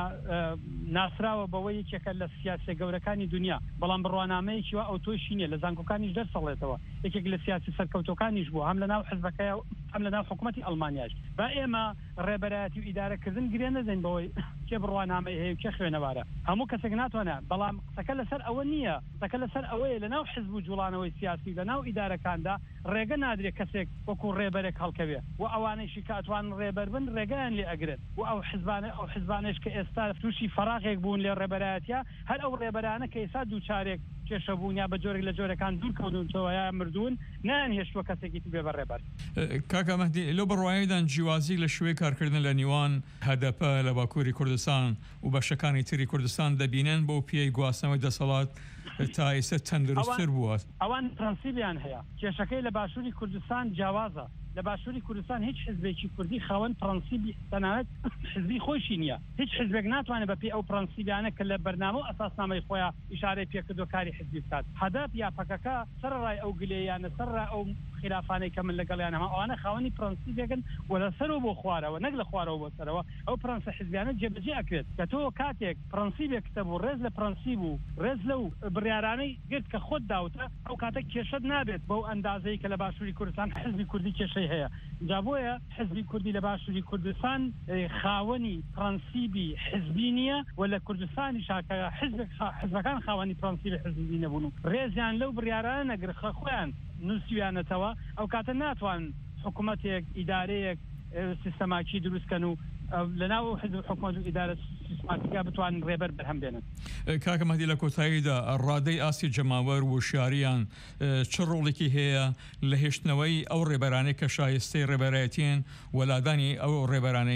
ناسراوە بەوەی یەکێکە لە سیاسە گەورەکانی دنیا بەڵام بڕوانامەیەکی وا ئەو تۆشی نیە لە زانکۆکانیش دەرسەڵێتەوە یەکێک لە سیاسی سەرکەوتەکانیش بوو هەم لە ناو حزبەکەی هەم لە ناو حکوومەتی ئەڵمانیاش با ئێمە ڕێبەرایەتی و ئیدارەکردن گرێ نەدەین بەوەی کێ بڕوانامەی هەیە کێ خوێنەوارە هەموو کەسێک ناتوانێت بەڵام قسەکە لەسەر ئەوە نییە قسەکە لەسەر ئەوەیە لە ناو حزب و جوڵانەوەی سیاسی لە ناو ئیدارەکاندا ڕێگە نادرێت کەسێک وەکو ڕێبەرێک هەڵکەوێت و ئەوانەیشی کە ئەتوان ڕێبەر بن ڕێگەیان لێ ئەگرێت و ئەو حزبانە ئەو حزبانش کە ئێستا تووشی فەراغێک بوون لێ ڕێبەرایەتە هەر ئەو ڕێبەرانە کە ئێستا دووچارێک کێشەبوون یا بە جۆرێک لە جۆرەکان دوور کەوتونەوە یا مردوون نان هێشتووە کەسێکی بێ بە ڕێبەر کاکە مەهدی لەو بڕوااییدان جیوازی لە شوێی کارکردن لە نیوان هەدەپە لە باکووری کوردستان و بەشەکانی تری کوردستان دەبینن بۆ پێی گواستنەوەی دەسەڵات تا ئێستا تەندروستتر بووە ئەوان پرەنسیبیان هەیە کێشەکەی لە باشووری کوردستان جیاوازە لە باشووری کوردستان هیچ حزبێکی کوردی خاوەن پرەنسیبی تەنانەت حزبی خۆشی نییە هیچ حزبێک ناتوانێت بەپێی ئەو پرەنسیبیانە کە لە بەرنامە و ئەساسنامەی خۆیان ئیشارەی پێکردو کاری حزبی بکات هەدەف یا پەکەکە سەرڕای ئەو گلەیانە سەرڕای ئەو خلافانەی کە من لەگەڵیان هەما ئەوانە خاوەنی پرەنسیبێکن و لەسەرەوە بۆ خوارەوە نەک لە خوارەوە بۆ سەرەوە ئەو پرەنسە حزبیانە جێبەجێ ئەکرێت کە تۆ کاتێک پرەنسیبێکتە بوو ڕێز لە پرەنسیب و ڕێز لەو بڕیارانەی گرت کە خۆت داوتە ئەو کاتە کێشەت نابێت بەو ئەندازەی کە لە باشووری کوردستان حزبی کوردی کێشەی هەیە جابۆیە حزبی کوردی لە باشووری کوردستان خاوەنی پرەنسیبی حزبی نییە و لە کوردستانی شاکە حزبەکان خاوەنی پرەنسیبی حزبی نەبوون و ڕێزیان لەو بڕیارانە نەگر خۆیان نووسیویانەتەوە ئەو کاتە ناتوان حکوومەتێک ئیدارەیەک سیستەماکی دروستکەن و لەناو حزب حکوومەت و ئیدارە سیستماتیکا بتوانن ڕێبەر بەرهەم بێنن کاکە مەهدی لە کۆتاییدا ڕادەی ئاسی جەماوەر و شاریان چ ڕۆڵێکی هەیە لە هێشتنەوەی ئەو ڕێبەرانەی کە شایستەی ڕێبەرایەتین وەلادانی ئەو ڕێبەرانەی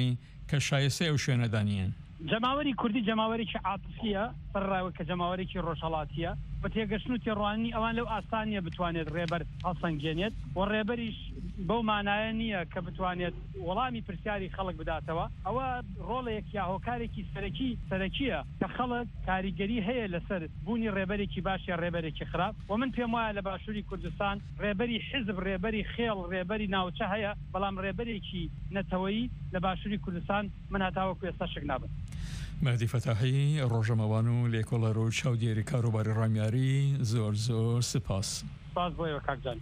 کە شایسته ئەو شوێنەدانیان جەماوەری کوردی جەماوەرێکی عاتفیە بەڕاوە کە جەماوەرێکی ڕۆژهەڵاتیە بە تێگەشتن و تێڕوانی ئەوان لەو ئاسانیە بتوانێت ڕێبەر هەڵسەنگێنێت و ڕێبەریش بەو مانایە نییە کە بتوانێت وەڵامی پرسیاری خەڵک بداتەوە ئەوە ڕۆڵێک یا هۆکارێکی سەرەکی سەرەکیە کە خەڵک کاریگەری هەیە لەسەر بوونی ڕێبەرێکی باش یا ڕێبەرێکی خراپ و من پێم وایە لە باشووری کوردستان ڕێبەری حزب ڕێبەری خێڵ ڕێبەری ناوچە هەیە بەڵام ڕێبەرێکی نەتەوەیی لە باشووری کوردستان من هەتاوەکو ئێستا شک نابن. مهدی فتاحی ڕۆژەمەوان و لێکۆڵەر و چاودێری کاروباری ڕامیاری زۆر زۆر سپاس. سپاس بۆیەوە کاکجان.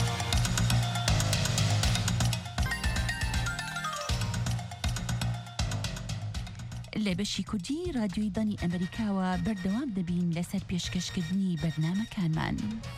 لە بەشی کوردی رادیۆی دانی ئەمریکاوە بەردەوام دەبین لەسەر پێشکەشکردنی بەرنامەکانمان.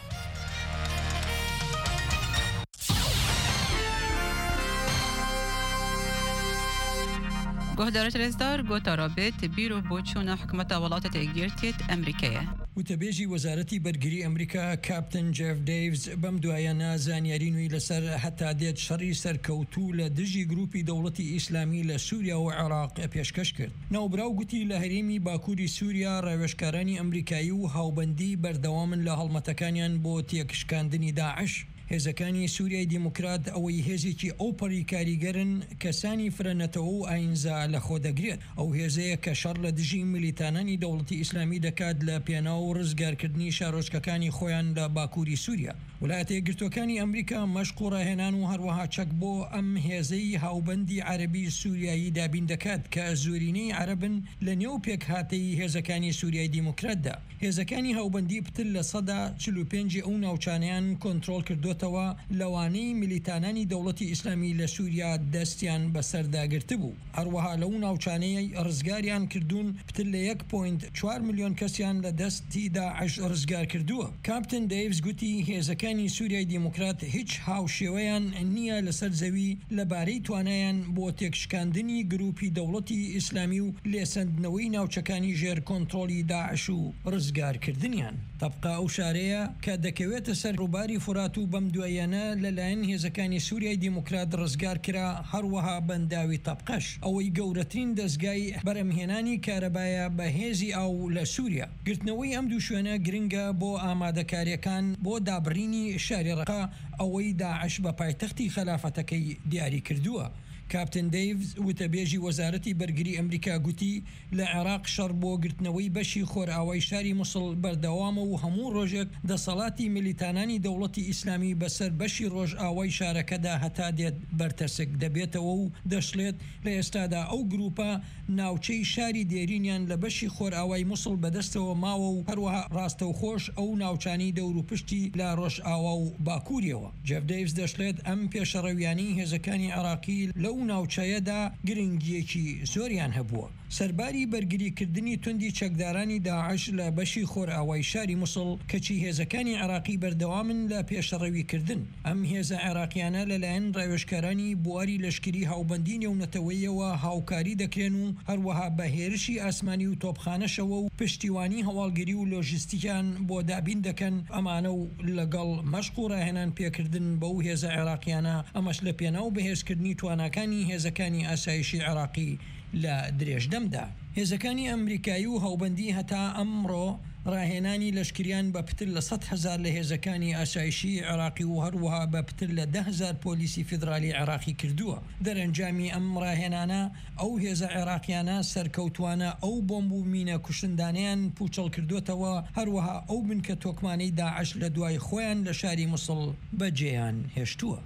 گۆهدارە رێزدار گۆتا رابێت بیرۆ بۆ چوونە حکومەتە وڵاتە تێگیرتێت ئەمریکایە. وتەبێژی وەزارەتی بەرگری ئەمریکا کاپتن جێف دەیڤز بەم دوایانە زانیاری نوێی لەسەر هەتا دێت شەڕی سەرکەوتوو لە دژی گروپی دەوڵەتی ئیسلامی لە سووریا و عێراق پێشکەش کرد. ناوبراو گوتی لە هەرێمی باکووری سووریا ڕێوێژکارانی ئەمریکایی و هاوبەندی بەردەوامن لە هەڵمەتەکانیان بۆ تێکشکاندنی داعش. هێزەکانی سووریای دیموکرات ئەوەی هێزێکی ئۆپەری کاریگەرن کەسانی فرەنەتەوە و ئاینزا لە خۆ دەگرێت ئەو هێزەیە کە شەڕ لە دژی ملیتانانی دەوڵەتی ئیسلامی دەکات لە پێناو و ڕزگارکردنی شارۆچکەکانی خۆیان لە باکووری سووریا. وڵاتە یەکگرتووەکانی ئەمریکا مەشق و ڕاهێنان و هەروەها چەک بۆ ئەم هێزەی هاوبەندی عەرەبی سووریایی دابین دەکات کە زۆرینەی عەرەبن لە نێو پێکهاتەی هێزەکانی سووریای دیموکراتدا. هێزەکانی هاوبەندی پتر لە سەدا چل و پێنج ئەو ناوچانیان کۆنتڕۆڵ کردوتەوە لەوانەی ملیتانانی دەوڵەتی ئیسلامی لە سووریا دەستیان بەسەرداگرت بوو. هەروەها لەو ناوچانەیە ڕزگاریان کردوون پتر لە یەک پۆینت چوار ملیۆن کەسیان لە دەستی داعش ڕزگار کردووە. کاپتن دەیڤز گوتی هێزەکانی سووریای دیموکرات هیچ هاوشێوەیان نییە لەسەر زەوی لەبارەی توانایان بۆ تێکشکاندنی گروپی دەوڵەتی ئیسلامی و لێسەندنەوەی ناوچەکانی ژێر کۆنتڕۆلی داعش و ڕزگارکردنیان. تەبقا ئەو شارەیە کە دەکەوێتە سەر ڕووباری فورات و بەم دوایانە لەلایەن هێزەکانی سووریای دیموکرات ڕزگار کرا هەروەها بەنداوی تەبقەش ئەوەی گەورەترین دەستگای بەرەمهێنانی کارەبایە بە هێزی ئاو لە سووریا. گرتنەوەی ئەم دوو شوێنە گرنگە بۆ ئامادەکاریەکان بۆ دابڕینی شاری ڕقا ئەوەی داعش بە پایتەختی خەلافەتەکەی دیاری کردووە. کاپتن دەیڤز وتەبێژی وەزارەتی بەرگری ئەمریکا گوتی لە عێراق شەڕ بۆ گرتنەوەی بەشی خۆرئاوای شاری موسڵ بەردەوامە و هەموو ڕۆژێک دەسەڵاتی ملیتانانی دەوڵەتی ئیسلامی بەسەر بەشی ڕۆژئاوای شارەکەدا هەتا دێت بەرتەسک دەبێتەوە و دەشڵێت لە ئێستادا ئەو گروپە ناوچەی شاری دێرینیان لە بەشی خۆرئاوای موسڵ بەدەستەوە ماوە و هەروەها ڕاستەوخۆش ئەو ناوچانی دەور و پشتی لە ڕۆژئاوا و باکووریەوە. جێف دەیڤز دەشڵێت ئەم پێشەڕەویانی هێزەکانی عێراقی لەو ناوچەیەدا گرنگیەکی زۆریان هەبووە. سەرباری بەرگریکردنی توندی چەکدارانی داعش لە بەشی خۆرئاوای شاری موسڵ کەچی هێزەکانی عێراقی بەردەوامن لە پێشەڕەویکردن. ئەم هێزە عێراقیانە لەلایەن ڕێوێژکارانی بواری لەشکری هاوبەندی نێونەتەوەیەوە هاوکاری دەکرێن و هەروەها بە هێرشی ئاسمانی و تۆپخانەشەوە و پشتیوانی هەواڵگیری و لۆژیستیکیان بۆ دابین دەکەن. ئەمانە و لەگەڵ مەشق و ڕاهێنان پێکردن بەو هێزە عێراقیانە ئەمەش لە پێناو بەهێزکردنی تواناکانی هێزەکانی ئاسایشی عێراقی لە درێژدەمدا. هێزەکانی ئەمریکایی و هاوبەندی هەتا ئەمڕۆ ڕاهێنانی لەشکریان بە پتر لە سەد هەزار لە هێزەکانی ئاسایشی عێراقی و هەروەها بە پتر لە ده هەزار پۆلیسی فیدرالی عێراقی کردووە. دەرەنجامی ئەم ڕاهێنانە ئەو هێزە عێراقیانە سەرکەوتوانە ئەو بۆمب و مینە کوشندانیان پوچەڵ کردوتەوە هەروەها ئەو بنکە تۆکمانەی داعش لە دوای خۆیان لە شاری موسڵ بەجێیان هێشتووە.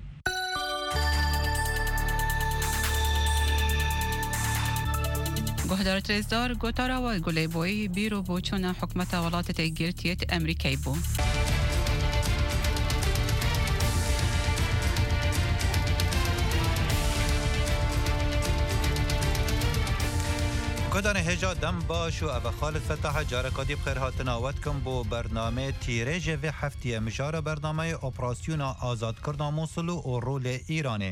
گۆهدارە رێزدار گۆتاراوە گولەیبۆی بیرۆ بۆ چوونە حکومەتە وڵاتە تێگیرتێت ئەمریکای بوو. گۆدانە هێژا دەم باش و ئەvە خالد فتاح جارەکادی بخێر هاتناوەت کەم بۆ بەرنامە تیرێژێ vê heftiyê mijara bernameyê operasyona azadkirina Mosul û rolê Îranê.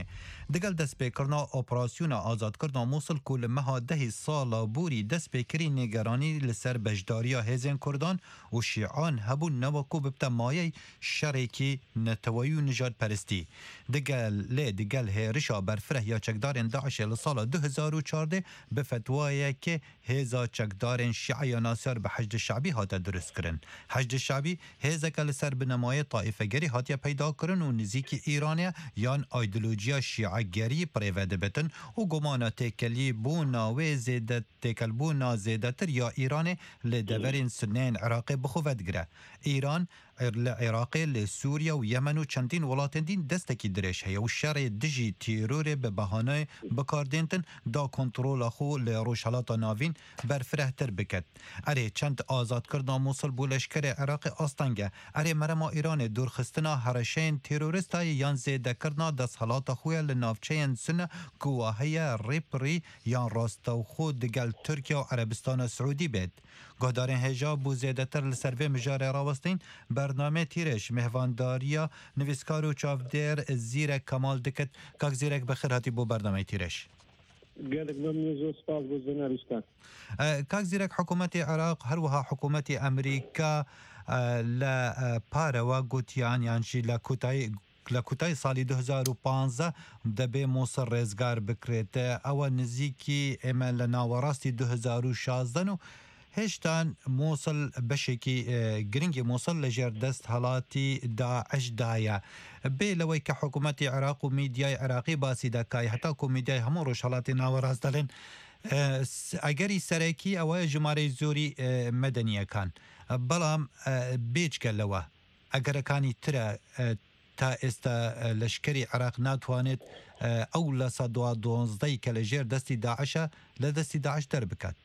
دەگەل دەستپێکردنا ئۆپراسیۆنا ئازادکردنا مووسڵ کو لە مەها دەهی ساڵا بووری دەستپێکردی نێگەرانی لەسەر بەشداریە هێزên کوردان و شیعان هەبوون نەوەکو ببتە مایەی شەڕێکی نەتەوەیی و نژادپەرستی دەگەل لێ دەگەل هێرشا بەرفرە یا چەکدارên داعشê li sala du hezar û çardê bi fetvayeke hêza çekdarên şiaya nasiyar bi Heşd-i Şe'bî hate duristkirin. Heşd-i Şe'bî hêzeke li ser binemaye taîfegerî hatiye peydakirin û nizîkî Îranê yan aydolojiya şiagerî pirêve dibitin û gomana têkelî bûna wê zêde têkelbûna zêdetir ya Îranê li deverên Sunneyên Iraqê bixwe digire. Îran li Iraqê li Sûriye û Yemen û çendîn welatên din destekî dirêj heye û şerê dijî tîrorê bi behaneyê bikardêntin da kontrola xwe li rojhilata navîn berfirehtir biket. Erê çend azadkirina Mosul bû leşkerê Iraqê astenge. Erê merema Îranê dûrxistina hereşeyên terorîstayê yan zêdekirina desthelata xwe li navçeyên Sunne ku heye rêpirî yan rastewxwe digel Tirkiye û Erebistana Siûdî bêt. Guhdarên hêja bû zêdetir li ser vê mijarê rawestîn bername tîreş mehvandariya nivîskar û çavdêr Zîrek Kemal dikit. Kak Zîrek bixir hatî bo bernameyê tîreş. gelek memnûn zor spas bo jurnalîstan. Kak Zîrek hikûmetê Iraq her wiha hikûmetê Amerîka li parewa gotiyan yan jî li kotayî li kotayî salî du hezar û panzdeh debê Mosul rêzgar bikrête ewa nizîkî ême li nawerastî du hezar û şazdeh û هێشتان مووسڵ بەشێکی گرنگی مووسڵ لەژێر دەست هەڵاتی داعشدایە بێ لەوەی کە حکوومەتی عێراق و میدیای عێراقی باسی دەکای هەتا کو میدیای هەموو ڕۆژهەڵاتی ناوەڕاست دەڵێن ئەگەری سەرەکی ئەوەیە ژمارەی زۆری مەدەنیەکان بەڵام بێجگەلەوە ئەگەرەکانی ترە تا ئێستا لەشکری عێراق ناتوانێت ئەو لە سەد و دۆنزدەی کە لەژێر دەستی داعشە لە دەستی داعش دەربکات.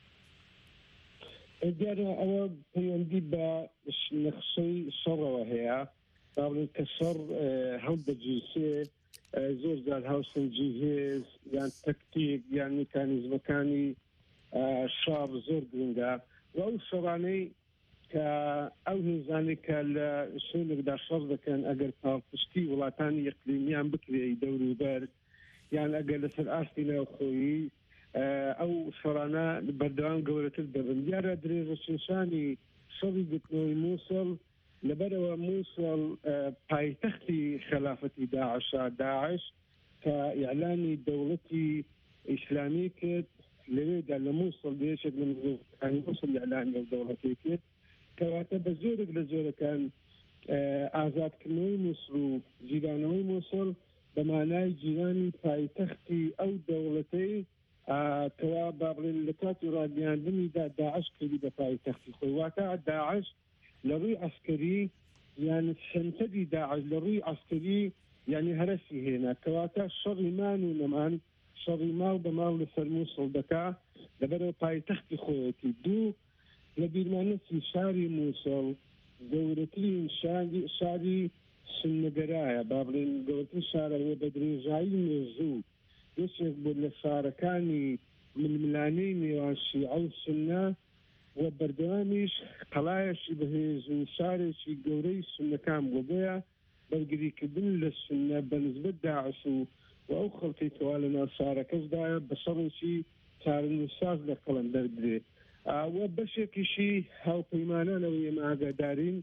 دیارە ئەوە پەیوەندی بە نەخشەی شەڕەوە هەیە باڵێن کە شەڕ هەڵدەجیسێ زۆر زار هاوسنجی هێز یان تەکتیک یان میکانیزمەکانی شار زۆر گرنگە و ئەو شەڕانەی کە ئەو هێزانێک کە لە شوێنێکدا شەڕ دەکەن ئەگەر پاڵپشتی وڵاتانی یەقلیمیان بکرێ دەوروبەر یان ئەگەر لەسەر ئاستی ناوخۆیی ئەو شەڕانە بەردەوام گەورەتر دەبن. دیارە درێژە شێشانی شەڕی گرتنەوەی مووسڵ لەبەرەوە مووسڵ پایتەختی خلافەتی داعشە داعش کە ئیعلانی دەوڵەتی ئیسلامی کرد لەوێدا لە مووسڵ دێشێک لە مزگەوتەکانی مووسڵ ئیعلانی دەوڵەتی کرد کەواتە بە زۆرێک لە زۆرەکان ئازادکردنەوەی مووسڵ و جیرانەوەی مووسڵ بە مانای جیرانی پایتەختی ئەو دەوڵەتەی کەوا با بڵێن لە کاتی ڕاگەیاندنیدا داعش کردی بە پایتەختی خۆی واتە داعش لە ڕووی عەسکەری یان سەنتەری داعش لە ڕووی عەسکەری یعنی هەرەسی هێنا کەواتە شەڕی مان و نەمان شەڕی ماڵ بە ماڵ لەسەر مووسڵ دەکا لەبەرەوە پایتەختی خۆیەتی دوو لە بیرمانەتی شاری مووسڵ گەورەترین شاری سنەگەرایە با بڵێن گەورەترین شارەوە بە درێژایی مێژوو یەکێک بوو لە شارەکانی ململانەی نێوان شیعە و سنە و بەردەوامیش قەڵایەکی بەهێز و شارێکی گەورەی سنەکان بوو بۆیە بەرگریکردن لە سنە بە نسبەت داعش و ئەو خەڵکی کەوا لە ناو شارەکەشدایە بە شەڕێکی چارەنووساز لە قەڵەندەر درێت وە بەشێکیشی هاوپەیمانانەوە ئێمە ئاگادارین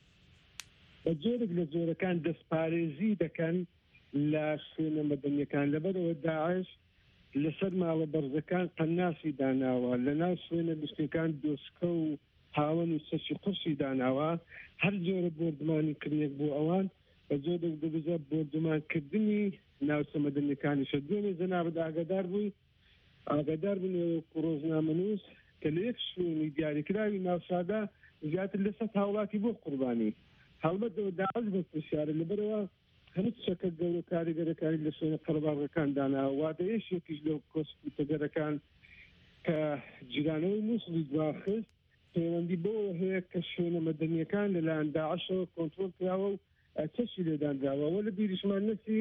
بە جۆرێک لە جۆرەکان دەستپارێزی دەکەن لە شوێنە مەدەنیەکان لەبەرەوە داعش لەسەر ماڵە بەرزەکان قەناسی داناوە لە ناو شوێنە گشتەکان دۆشکە و هاوەن و سەشی قورسی داناوە هەر جۆرە بۆردمانی کردنێک بۆ ئەوان بە جۆرێک دەبێت بۆردمانکردنی ناوچە مەدەنیەکانیشە دوێنێ جەنابەت ئاگادار بووی ئاگادار بوونەوە ڕۆژنامەنووس کە لە یەک شوێنی دیاریکراوی ناوشادا زیاتر لە سەد هاوڵاتی بۆ قوربانی هەڵبەتەوە داعش بە پرسیارە لەبەرەوە هەموو شەکە گەورە کاریگەرەکانی لە شوێنە قەرەباڵغەکان داناوە واتە یەکێکیش لەو کۆسپیتەگەرەکان کە جیرانەوەی مووسڵی دواخست پەیوەندی بۆەوە هەیە کە شوێنە مەدەنیەکان لەلایەن داعشەوە کۆنتڕۆل کراوە و چەشی لێدانراوە وە لە بیریشمان نەسی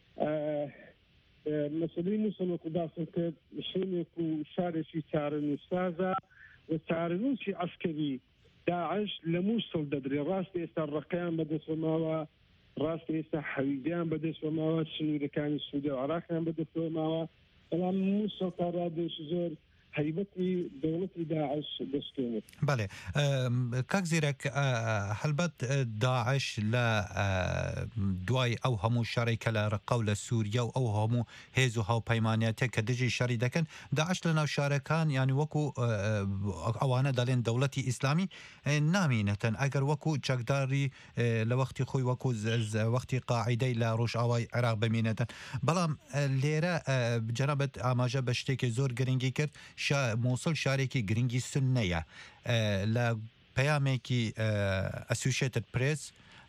مەسەلەی مووسڵ وەکو باسم کرد شوێنێک و شارێکی چارەنووسازە و چارەنووسی عەسکەری داعش لە مووسڵ دەدرێ ڕاستی ئێستا ڕقەیان بەدەستماوە ڕاستی ئێستا حەویدیان بەدەستەوەماوە سنوورەکانی سوودە و عراقیان بەدەستەوەماوە بەڵام مووسڵ تا ڕادێش زۆر هەیبەتی دەوڵەتی داعش دەستێنێت. بەڵێ کاک زیرەک هەلبەت داعش لە دوای ئەو هەموو شەڕی کە لە ڕقە و لە سووریا و ئەو هەموو هێز و هاوپەیمانەتە کە دژی شەڕی دەکەن داعش لە ناو شارەکان یانی وەکو ئەوانە دەڵێن دەوڵەتی ئیسلامی نامینەتەن ئەگەر وەکو چەکداری لە وەختی خۆی وەکو وەختی قاعیدەی لە ڕۆژئاوای عێراق بمینێتن. بەڵام لێرە جەنابەت ئاماژە بە شتێکی زۆر گرنگی کرد مووسڵ شارێکی گرنگی سنەیە لە پەیامێکی ئەسوشێتت پرس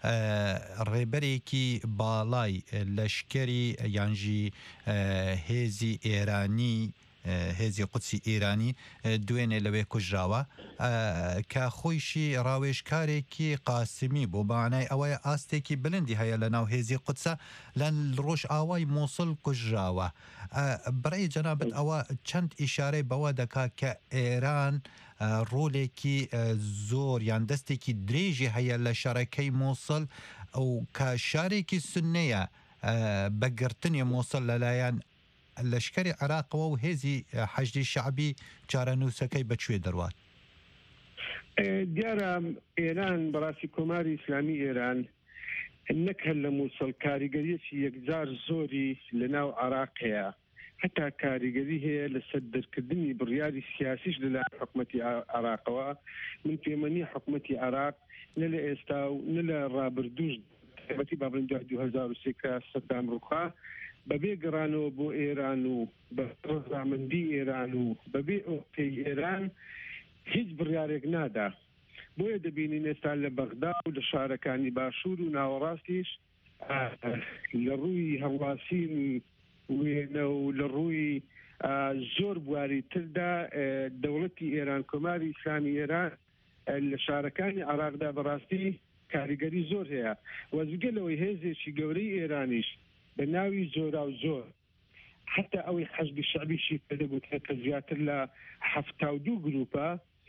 ڕێبەرێکی باڵای لەشکری یانژی هێزی ئێرانی هێزی قوچی ئێرانی دوێنێ لەوێ کوژراوە کە خۆیشی ڕاوێژکارێکی قاسمی بۆ بەمانای ئەوەیە ئاستێکی بلندی هەیە لە ناو هێزی قوچە لە ڕۆژ ئاوای مووسڵ کوژراوە. بەڕێی جەنابەت ئەوە چەند ئیشارەی بەوە دەکات کە ئێران ڕۆلێکی زۆر یان دەستێکی درێژی هەیە لە شارەکەی مووسڵ ئەو کە شارێکی سنەیە بەگرتنی مووسڵ لەلایەن لەشکری عراقەوە و هێزی حەشدی شعبی چارەنووسەکەی بەکوێ دەڕوات. دیارە ئێران بەڕاستی کۆماری ئیسلامی ئێران نەک هەر لە مووسڵ کاریگەریەکی یەکجار زۆری لە ناو عراقەیە هەتا کاریگەری هەیە لەسەر دەرکردنی بڕیاری سیاسیش لەلایەن حکومەتی عراقەوە. من پێمەنی حکومەتی عراق نە لە ئێستا و نە لە ڕابردووش تایبەتی بابڵین دوو هەزار و سێ کە سەدام ڕووخا بەبێ گەڕانەوە بۆ ئێران و بە ڕۆژنامەندی ئێران و بەبێ ئۆپەی ئێران هیچ بڕیارێک نادا. بۆیە دەبینین ئێستا لە بەغدا و لە شارەکانی باشوور و ناوەڕاستیش لە ڕووی هەڵواسین وێنە و لە ڕووی زۆر بواری تردا دەوڵەتی ئێران کۆماری ئیسلامی ئێران لە شارەکانی عراقدا بەڕاستی کاریگەری زۆر هەیە. وەزگەلەوەی هێزێکی گەورەی ئێرانیش بە ناوی زۆرا و زۆر حتا ئەوەی حەزبی شعبیشی پێدەگوت کە زیاتر لە هەفتا و دوو گروپە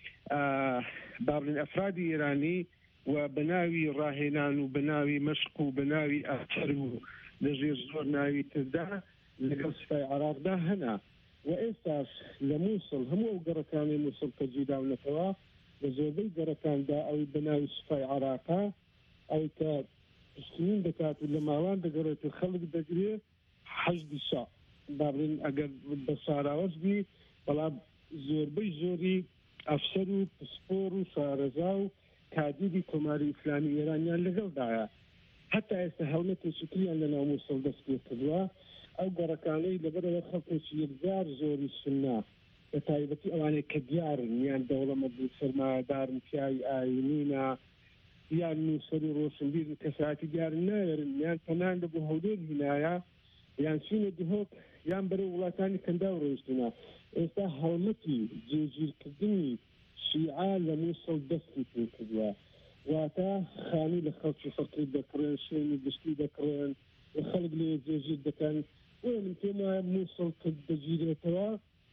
بابلین ئەفرادی ئێرانی و بە ناوی ڕاهێنان و بە ناوی مەشق و بە ناوی ئەفسەر و لەژێر زۆر ناوی تردا لەگەڵ سوپای عراقدا هەنا و ئێستاش لە مووسڵ هەموو ئەو گەڕەکانی مووسڵ کە جێداونەتەوە لە زۆربەی گەڕەکاندا ئەوی بە ناوی سوپای عراقا ئەوی کە پشتین دەکات و لە ماوان دەگەڕێت و خەڵک دەگرێت حەشدی شا بابلین ئەگەر بە ساراوەز بی بەڵام زۆربەی زۆری ئەفسەر و پسپۆر و شارەزا و کادیدی کۆماری ئیسلامی ئێرانیان لەگەڵدایە. هەتا ئێستا هەڵمەتی سوکریان لە ناو مووسڵ دەست پێ کردووە. ئەو گەڕەکانەی لەبەرەوە خەڵکێکی یەکجار زۆری سنە بە تایبەتی ئەوانەی کە دیارن یان دەوڵەمەند و سەرمایەدارن پیاوی ئاینینە یان نووسەر و ڕۆشنبیر و کەساتی دیار نایەرن یان تەنان لە بۆ هەولێر هینایە یان چینە دهۆک یان بەرەو وڵاتانی کەندا و ڕۆیشتنە. ئێستا هەڵمەتی جێگیرکردنی شیعە لە مووسڵ دەستی پێ کردووە واتە خانی لە خەڵکی فەقیر دەکڕێن شوێنی گشتی دەکڕێن و خەڵک لێ جێگیر دەکەن. من پێم وایە مووسڵ کە دەگیرێتەوە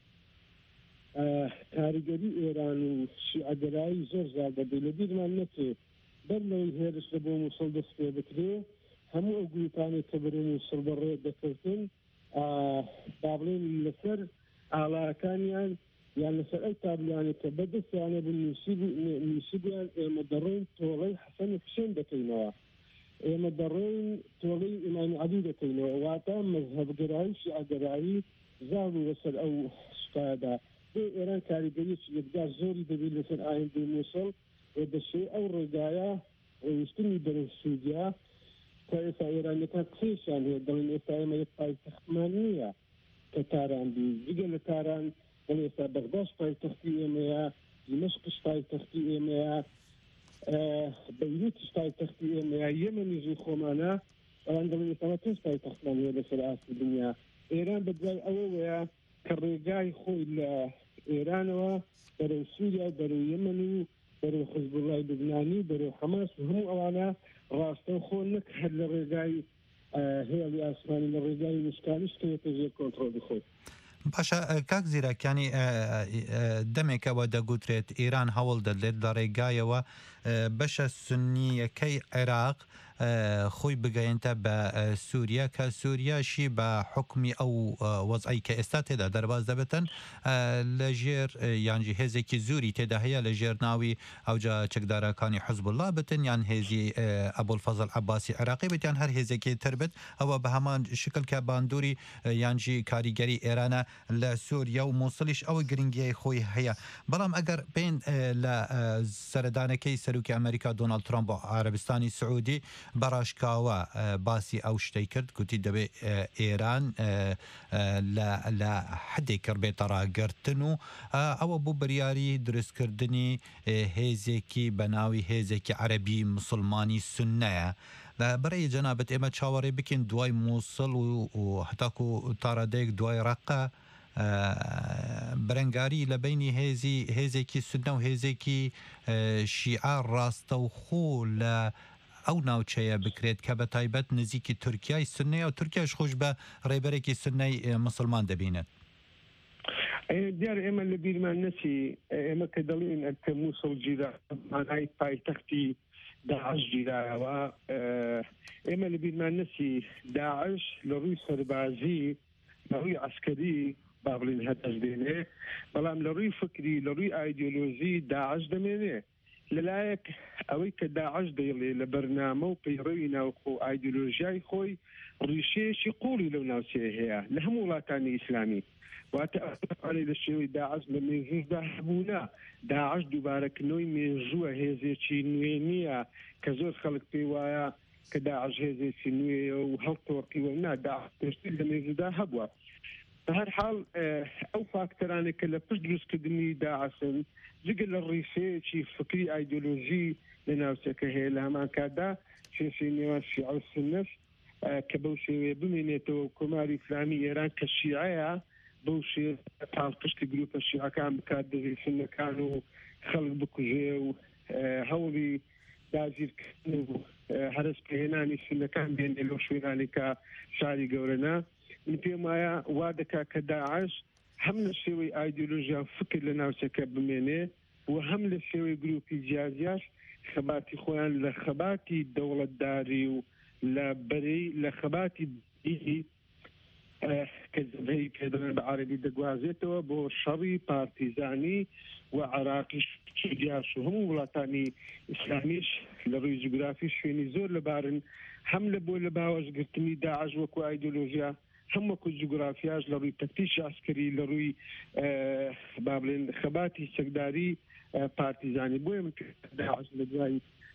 کاریگەری ئێران و شیعەگەرایی زۆر زیاد دەبێت. لە بیرمان نەچێت بەر لەوەی هێرش لە بۆ مووسڵ دەست پێ بکرێ هەموو ئەو گروپانێک کە بەرەو مووسڵ بەڕێ دەکەوتن بابڵێن لەسەر ئاڵاکانیان یان لەسەر ئەو تابلوانێک کە بەدەستیانە بن نووسیبیان ئێمە دەڕۆین تۆڵەی حەسەن حوسێن دەکەینەوە ئێمە دەڕۆین تۆڵەی ئیمامی عەلی دەکەینەوە واتە مەذهەبگەرایی شیعەگەرایی زاڵ لەسەر ئەو سوپایەدا. بۆ ئێران کاریگەریەکی یەکجار زۆری دەبێت لەسەر ئایندەی مووسڵ و دەشێ ئەو ڕێگایە ڕۆیشتنی بەرەو سوودیا کە ئێستا ئێرانیەکان قسەیشان هەیە دەڵێن ئێستا ئێمە یەک پایتەختمان نییە کە تاران بی دیگە لە تاران دەڵێن ئێستا بەغداش پایتەختی ئێمەیە دیمەشقش پایتەختی ئێمەیە بەیروتش پایتەختی ئێمەیە یەمەنیش و خۆمانە ئەوان دەڵێن ئێستا پێنج پایتەختمان هەیە لەسەر ئاستی دنیا. ئێران بەدوای ئەوەیە کە ڕێگای خۆی لە ئێرانەوە بەرەو سووریا و بەرەو یەمەن و بەرەو حزبوڵای لوبنانی بەرەو حەماس و هەموو ئەوانە ڕاستە خۆ نەک هەر لە ڕێگای هێڵی ئاسمانی لە ڕێگای وشکانیش کەوێتە ژێر کۆنتڕۆڵی خۆی. باشە کاک زیرەکانی دەمێکەوە دەگوترێت ئێران هەوڵ دەدێت لە ڕێگایەوە بەشە سنیەکەی عێراق خۆی بگەێنتە بە سووریا کە سووریاشی بە حکمی ئەو وەزعی کە ئێستا تێدا دەرباز دەبێتن لە ژێر یانجی هێزێکی زوری تێدا هەیە لە ژێر ناوی ئەوجا چەکدارەکانی حزب الله بتن یان هێزی ئەبوولفەزل عەباسی عێراقی بێت یان هەر هێزێکی تر بێت ئەوە بە هەمان شکل کە باندوری یانجی کاریگەری ئێرانە لە سووریا و مووسڵیش ئەوە گرنگیای خۆی هەیە بەڵام ئەگەر پێین لە سەردانەکەی سەرروکی ئەمریکا دۆناڵد ترامپ بۆ عەرەبستانی سعودی بەڕاشکاوە باسی ئەو شتەی کرد گوتی دەبێت ئێران لە حدێک کرد بێتە ڕاگرتن و ئەوە بوو بڕیاری دروستکردنی هێزێکی بە ناوی هێزێکی عەرەبی مسلمانی سوننەیە بەڕێی جەنابەت ئێمە چاوەڕێ بکەین دوای مووسڵ و هەتاکو تاڕادەیەک دوای ڕەقە بەرەنگاری لە بینی هێزی هێزێکی سوننە و هێزێکی شیعە ڕاستە و خۆ لە ئەو ناوچەیە بکرێت کە بە تایبەت نزیکی تورکیای سنەیە و تورکیاش خۆش بە ڕێبەرێکی سنەی مسلمان دەبینێت دیار ئێمە لە بیرمان نەچی ئێمە کە دەڵێن کە مووسڵ گیرا مانای پایتەختی داعش گیرایەوە ئێمە لە بیرمان نەچی داعش لە ڕووی سەربازی لە ڕووی عەسکەری با بڵێن هەدەف دێنێ بەڵام لە ڕووی فکری لە ڕووی ئایدۆلۆژی داعش دەمێنێ لەلایەک ئەوەی کە داعش دەیڵێ لە بەرنامە و پەیڕەوی ناوخۆ ئایدۆلۆژیای خۆی ڕیشەیەکی قوڵی لەو ناوچەیە هەیە لە هەموو وڵاتانی ئیسلامی واتە ئەوانەی لە شێوەی داعش لە مێژوودا هەبوونا داعش دووبارەکردنەوەی مێژووە هێزێکی نوێ نییە کە زۆر خەڵک پێی وایە کە داعش هێزێکی نوێیە و هەڵتۆقیوە نا داعش پێشتر لە مێژوودا هەبووە بەهەر حاڵ ئەو فاکتەرانێک کە لە پشت دروستکردنی داعشن جگە لە ڕیشەیەکی فکری ئایدۆلۆژی لە ناوچەکە هەیە لە هەمان کاتدا کێشەی نێوان شیعە و سوننەش کە بەو شێوەیە بمێنێتەوە کۆماری ئیسلامی ئێران کە شیعەیە بەو شێوە پاڵپشتی گروپە شیعەکان بکات دەژی سوننەکان و خەڵک بکوژێ و هەوڵی داگیرکردن و هەرس پێهێنانی سوننەکان بێنێ لەو شوێنانی کە شاری گەورەنا من پێم وایە وا دەکات کە داعش هەم لە شێوەی ئایدۆلۆژیان فکر لە ناوچەکە بمێنێ و هەم لە شێوەی گروپی جیازیاش خەباتی خۆیان لە خەباتی دەوڵەتداری و لە بەرەی لە خەباتی دیهی کە زەبەی پێدەڵێن بە عەرەبی دەگوازێتەوە بۆ شەڕی پارتیزانی و عێراقیش جیاش و هەموو وڵاتانی ئیسلامیش لە ڕووی جوگرافی شوێنی زۆر لەبارن هەم لە بۆ لە باوەشگرتنی داعش وەکو ئایدۆلۆژیا هەم وەکو جوگرافیاش لە ڕووی تەفتیشی عەسکەری لە ڕووی با بڵێن خەباتی سەکداری پارتیزانی بۆیە من داعش لە دوای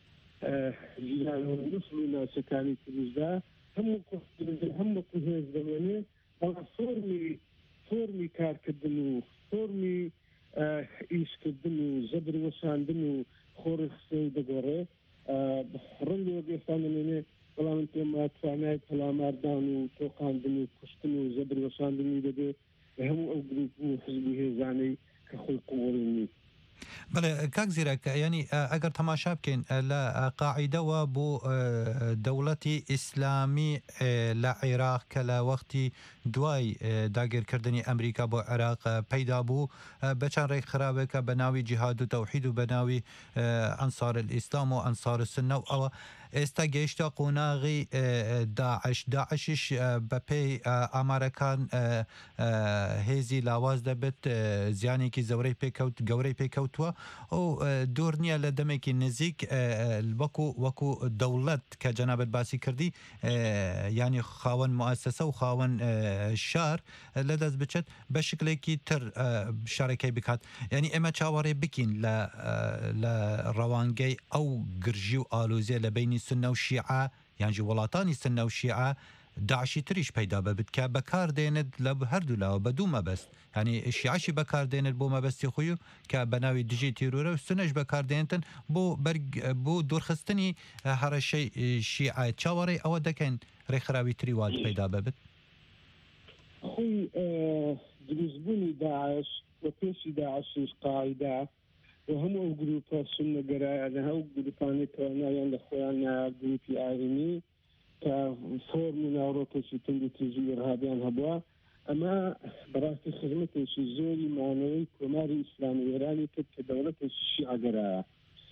نسل و ناوچەکانی کوردستان هەموو هەموو هێز دەمێنێ بەڵام فۆرمی فۆرمی کارکردن و فۆرمی ئیشکردن و زەبر وەشاندن و خۆڕخسەی دەگۆڕێ ڕەنگێک ئێستا نەمێنێ بەڵام من پێم وایە توانای پەلاماردان و تۆقاندن و کوشتن و زەبر وەشاندنی دەبێت لە هەموو ئەو گروپ و حزبی هێزانەی کە خۆی قوڵێنی بەڵێ کاک زیرەکە ینی ئەگەر تەماشا بکەین لە قاعیدەوە بۆ دەوڵەتی ئیسلامی لە عێراق کە لە وەختی دوای داگیرکردنی ئەمریکا بۆ عێراق پەیدا بوو بە چەند ڕێک خراپێکە بە ناوی جیهاد و تەوحید و بە ناوی ئەنسار الئیسلام و ئەنسار السنە و ئەوە ئێستا گەیشتە قۆناغی داعش داعشش بە پێی ئامارەکان هێزی لاواز دەبێت زیانێکی زەورەی پێکەوت گەورەی پێکەوتووە و دوور نییە لە دەمێکی نزیک وەکو وەکو دەوڵەت کە جەنابەت باسی کردی ینی خاوەن موسسە و خاوەن شار لەدەست بچێت بە شکلێکی تر شارەکەی بکات یعنی ئێمە چاوەڕێ بکەین لە ڕەوانگەی ئەو گرژی و ئالوزیە لە بینی سنە و شیعە یانجی وڵاتانی سنە و شیعە داعشی تریش پەیدا ببێت کە بەکاردێنێت لە هەردوو لاوە بە دوو مەبەست ینی شیعەشی بەکاردێنێت بۆ مەبەستی خۆی و کە بە ناوی دژی تیرورە و سنەش بەکاردێنێتن بۆ بۆ دوورخستنی هەڕەشەی شیعە چاوەڕێ ئەوە دەکەن ڕێکخراوی تری وات پەیدا ببێت خۆی دروستبوونی داعش و پێشی داعشش قاعیدا و هەموو ئەو گروپە سوننەگەرایانە هەو گروپانی توانایان لە خۆیان گروپی ئاینی کە فۆرم و ناوڕۆکێکی تندی تیژی ئێرهابیان هەبووە ئەمە بەڕاستی خزمەتێکی زۆری مانەوەی کۆماری ئیسلامی ئێرانی کرد کە دەوڵەتێکی شیعەگەرایە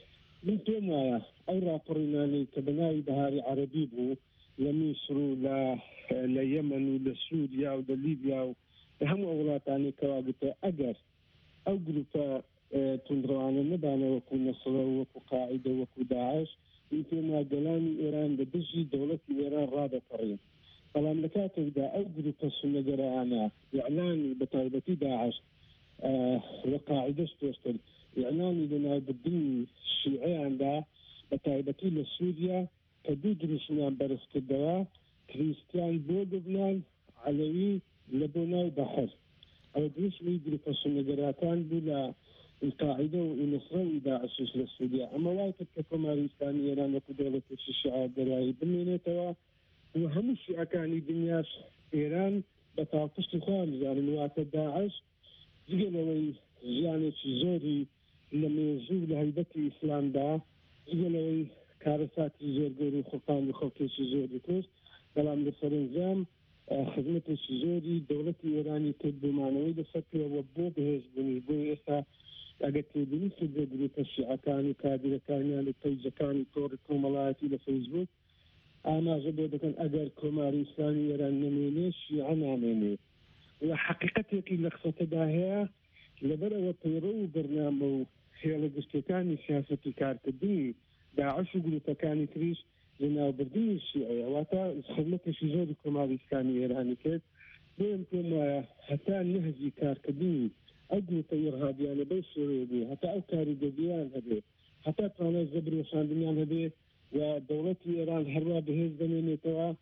من پێم وایە ئەو راپەڕینانەی کە بەناوی بەهاری عەرەبی بوو لە میسر و لە یەمەن و لە سووریا و لە لیبیا و لە هەموو وڵاتانی کەواگتە ئەگەر ئەو گروپە تونندڕەوانە نەبانە وەکو نەسڵە وەکو قاعیدە وەکو داعش من پێم وایە گەلانی ئێران بە دژی دەوڵەتی ئێران ڕادەپەڕین بەڵام لە کاتێکدا ئەو گروپە سونەگەرانە ئیعلانی بە تایبەتی داعش وە قاعیدەش پێشتر ئیعلانی لەناوبردنی شیعەیاندا بە تایبەتی لە سووریا کە دوو دروشمیان بەرز کردەوە کریستیان بۆ لوبنان عەلەوی لە بۆ ناو بەحر ئەوە دروشمی گروپە سونەگەراتان بوو لە القاعدة ونصرة وداعش للسوريا أما وايد كمان إسلامي إيران وكدولة الشيعة دراي بمينتها وهم الشيعة كان الدنيا إيران بتعطش الخارج يعني نوات داعش جيلوي يعني زوري لما يزول هيبتي إسلام دا جيلوي كارثات زور جوري خلقان وخلقي زوري كوس كلام الفرنجام خدمة الشجوري دولة إيراني تبدو معنوي لفكر وبو بهز بني بو إسا أجد تبني في جروب الشيعة كانوا كادر كانوا لتيجا كانوا طور كومالاتي لفيسبوك أنا جبت كان أجر كوماري إسلامي إيران نميني شيعة ناميني وحقيقتي كي لخصة باهية لبرا وطيرو برنامو هي لجستيكاني سياسة كارتدي داعش وجروب كاني تريش لنا بردني الشيعية واتا خدمة شجور كوماري إسلامي إيراني كيف بيمكن حتى نهزي كارتدي أجل طير هذه يعني بيش سوريا حتى أو كاري دبيان هذه حتى كان زبر وشان دنيان هذه ودولة إيران هروا بهز دميني توا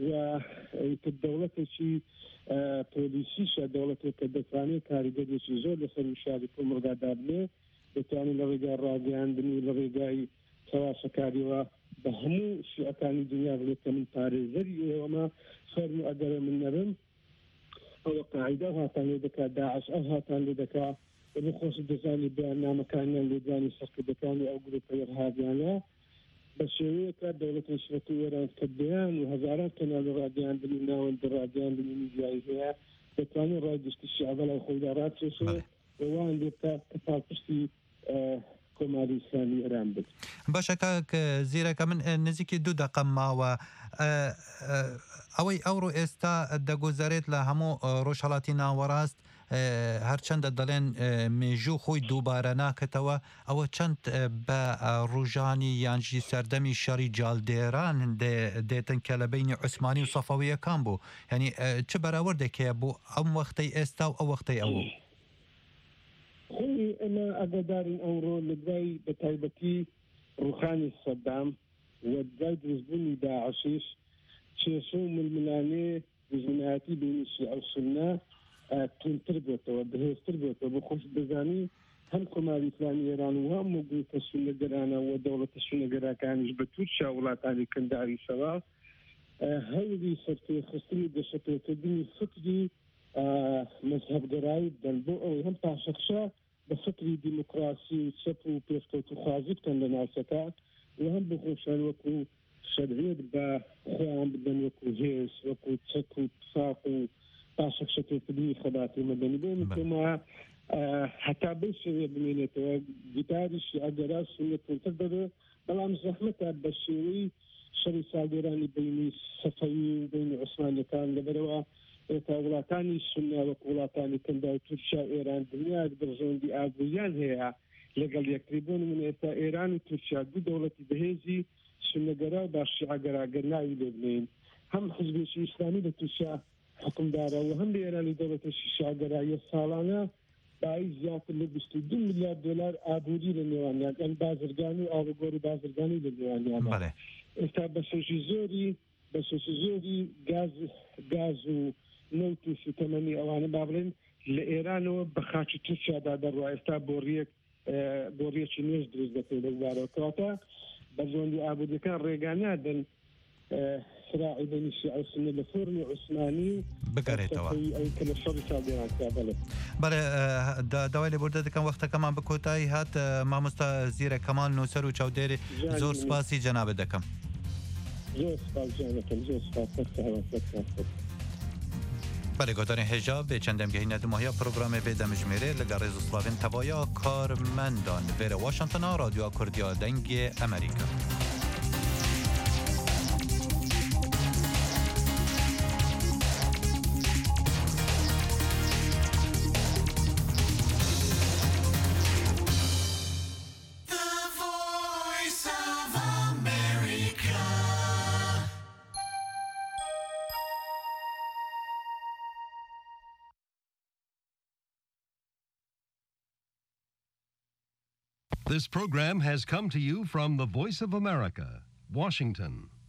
وكدولة شيء بوليسية دولة كدفاني كاري دبي شيء زود لسر مشاركة مرقى دابني بتاني لرجال راجعان بني لرجال سوا سكاري بهمو شيء كان الدنيا غلط من تاريخي وما صار مؤجر من نرم أو قاعدة هاتان لدكا داعش أو هاتان لدكا بخصوص الدزاني بأن مكاننا لداني سرق دكاني أو قلوب إرهابيانا بشوية دولة نشرة إيران كالبيان وهزارات كانوا الراديان بنينا والدراديان بنينا جايزيها بتاني راجشت الشعب على خلدارات سوسي ووان لبتا كفاكشتي كوماري إسلامي إيران بك باشا كاك زيرك من نزيكي دو دقم ماوا ئەوەی ئەوڕۆ ئێستا دەگۆزارێت لە هەموو ڕۆژهەڵاتی ناوەڕاست هەرچەندە دەڵێن مێژوو خۆی دووبارە ناکەتەوە ئەوە چەند بە ڕوژانی یانجی سەردەمی شەڕی جالدێران دێتن کە لە بینی عوسمانی و سەفەویەکان بوو یعنی چ بەراوردێکەیە بۆ ئەم وەختەی ئێستا و ئەو وەختەی ئەوە خۆی ئەمە ئەگەدارین ئەوڕۆ لە دوای بە تایبەتی ڕوخانی سەدام و دوای دروستبوونی داعشیش چێشە و ململانێ دژمنایەتی بینی شیعە و سونە تونتر بێتەوە بەهێزتر بێتەوە بۆ خۆش بزانی هەم کۆماری ئیسلامی ئێران و هەم گروپە سونەگەرانە و دەوڵەتە سونەگەراکانیش بە تورکیا وڵاتانی کەنداریشەوە هەوڵی سەرپێخستنی دەشەپێکردنی فکری مەذهەبگەرایی بدەن بۆ ئەوەی هەم پاشەخشە بە فکری دیموکراسی و چەپ و پێشکەوتوخوازی بکەن لە ناوچەکە و هەم بۆ خۆشان وەکو شەرعیەت بە خۆیان بدەن وەکو هێز وەکو چەک و تفاق و پاشەخشەپێکردنی خەباتی مەدەنی بۆ متۆمە هەتا بەو شێوەیە بمێنێتەوە گوتاریشی ئەگەرا سونەتتر دەبێ بەڵام زەحمەتە بە شێوەی شەڕی ساڵگێرانی بینی سەفەوی و بینی عوسمانیەکان لەبەرەوە ئێتا وڵاتانی سونە وەکو وڵاتانی کەندا و تورکیا ئێران دنیا بەرژەوەندی ئابووریان هەیە لەگەڵ یەکتری بۆ نمونە ئێستا ئێران و تورکیا دوو دەوڵەتی بەهێزی سونەگەرا و باشیعەگەراگەر ناوی لێ بنێن هەم حزبێکی ئیسلامی لە تورکیا حکومدارە و هەم لە ئێرانی دەوڵەتێکی شیعەگەراییە ساڵانە باعی زیاتر لە بیست و دوو میلیارد دۆلار ئابووری لە نێوانیان ئەن بازرگانی و ئاوەگۆڕی بازرگانی لە نێوانیانە ئێستا بەشێکی زۆری بەشێکی زۆری گاز گاز و نەوت و سوتەمەنی ئەوانە با بڵێن لە ئێرانەوە بە خاچی تورکیادا دەڕوا ئێستا بۆ ڕیەک بۆ ڕیەکی نوێژ دروست دەکەێت لەوبارەوە کەواتە بەرژەوەندی ئابوووریەکان ڕێگانادن صراعی بینی شیعە و سونە لە فۆرمی عوسمانی بگەڕێتەوە کە لە شەڕی ساڵگێرانکرا بەڵێ بەڵێ داوای لێبوردە دەکەم وەختەکەمان بە کۆتایی هات مامۆستا زیرە کەمال نووسەر و چاودێری زۆر سپاسی جەنابەت دەکەم زۆر سپاس جانەکەم زۆر سپاس بله گذاری حجاب چندم گهینه دماهی پروگرام بدم جمیره لگریز سلاوین توایا کارمندان ویر واشنطن رادیو کردیا دنگ امریکا. This program has come to you from the Voice of America, Washington.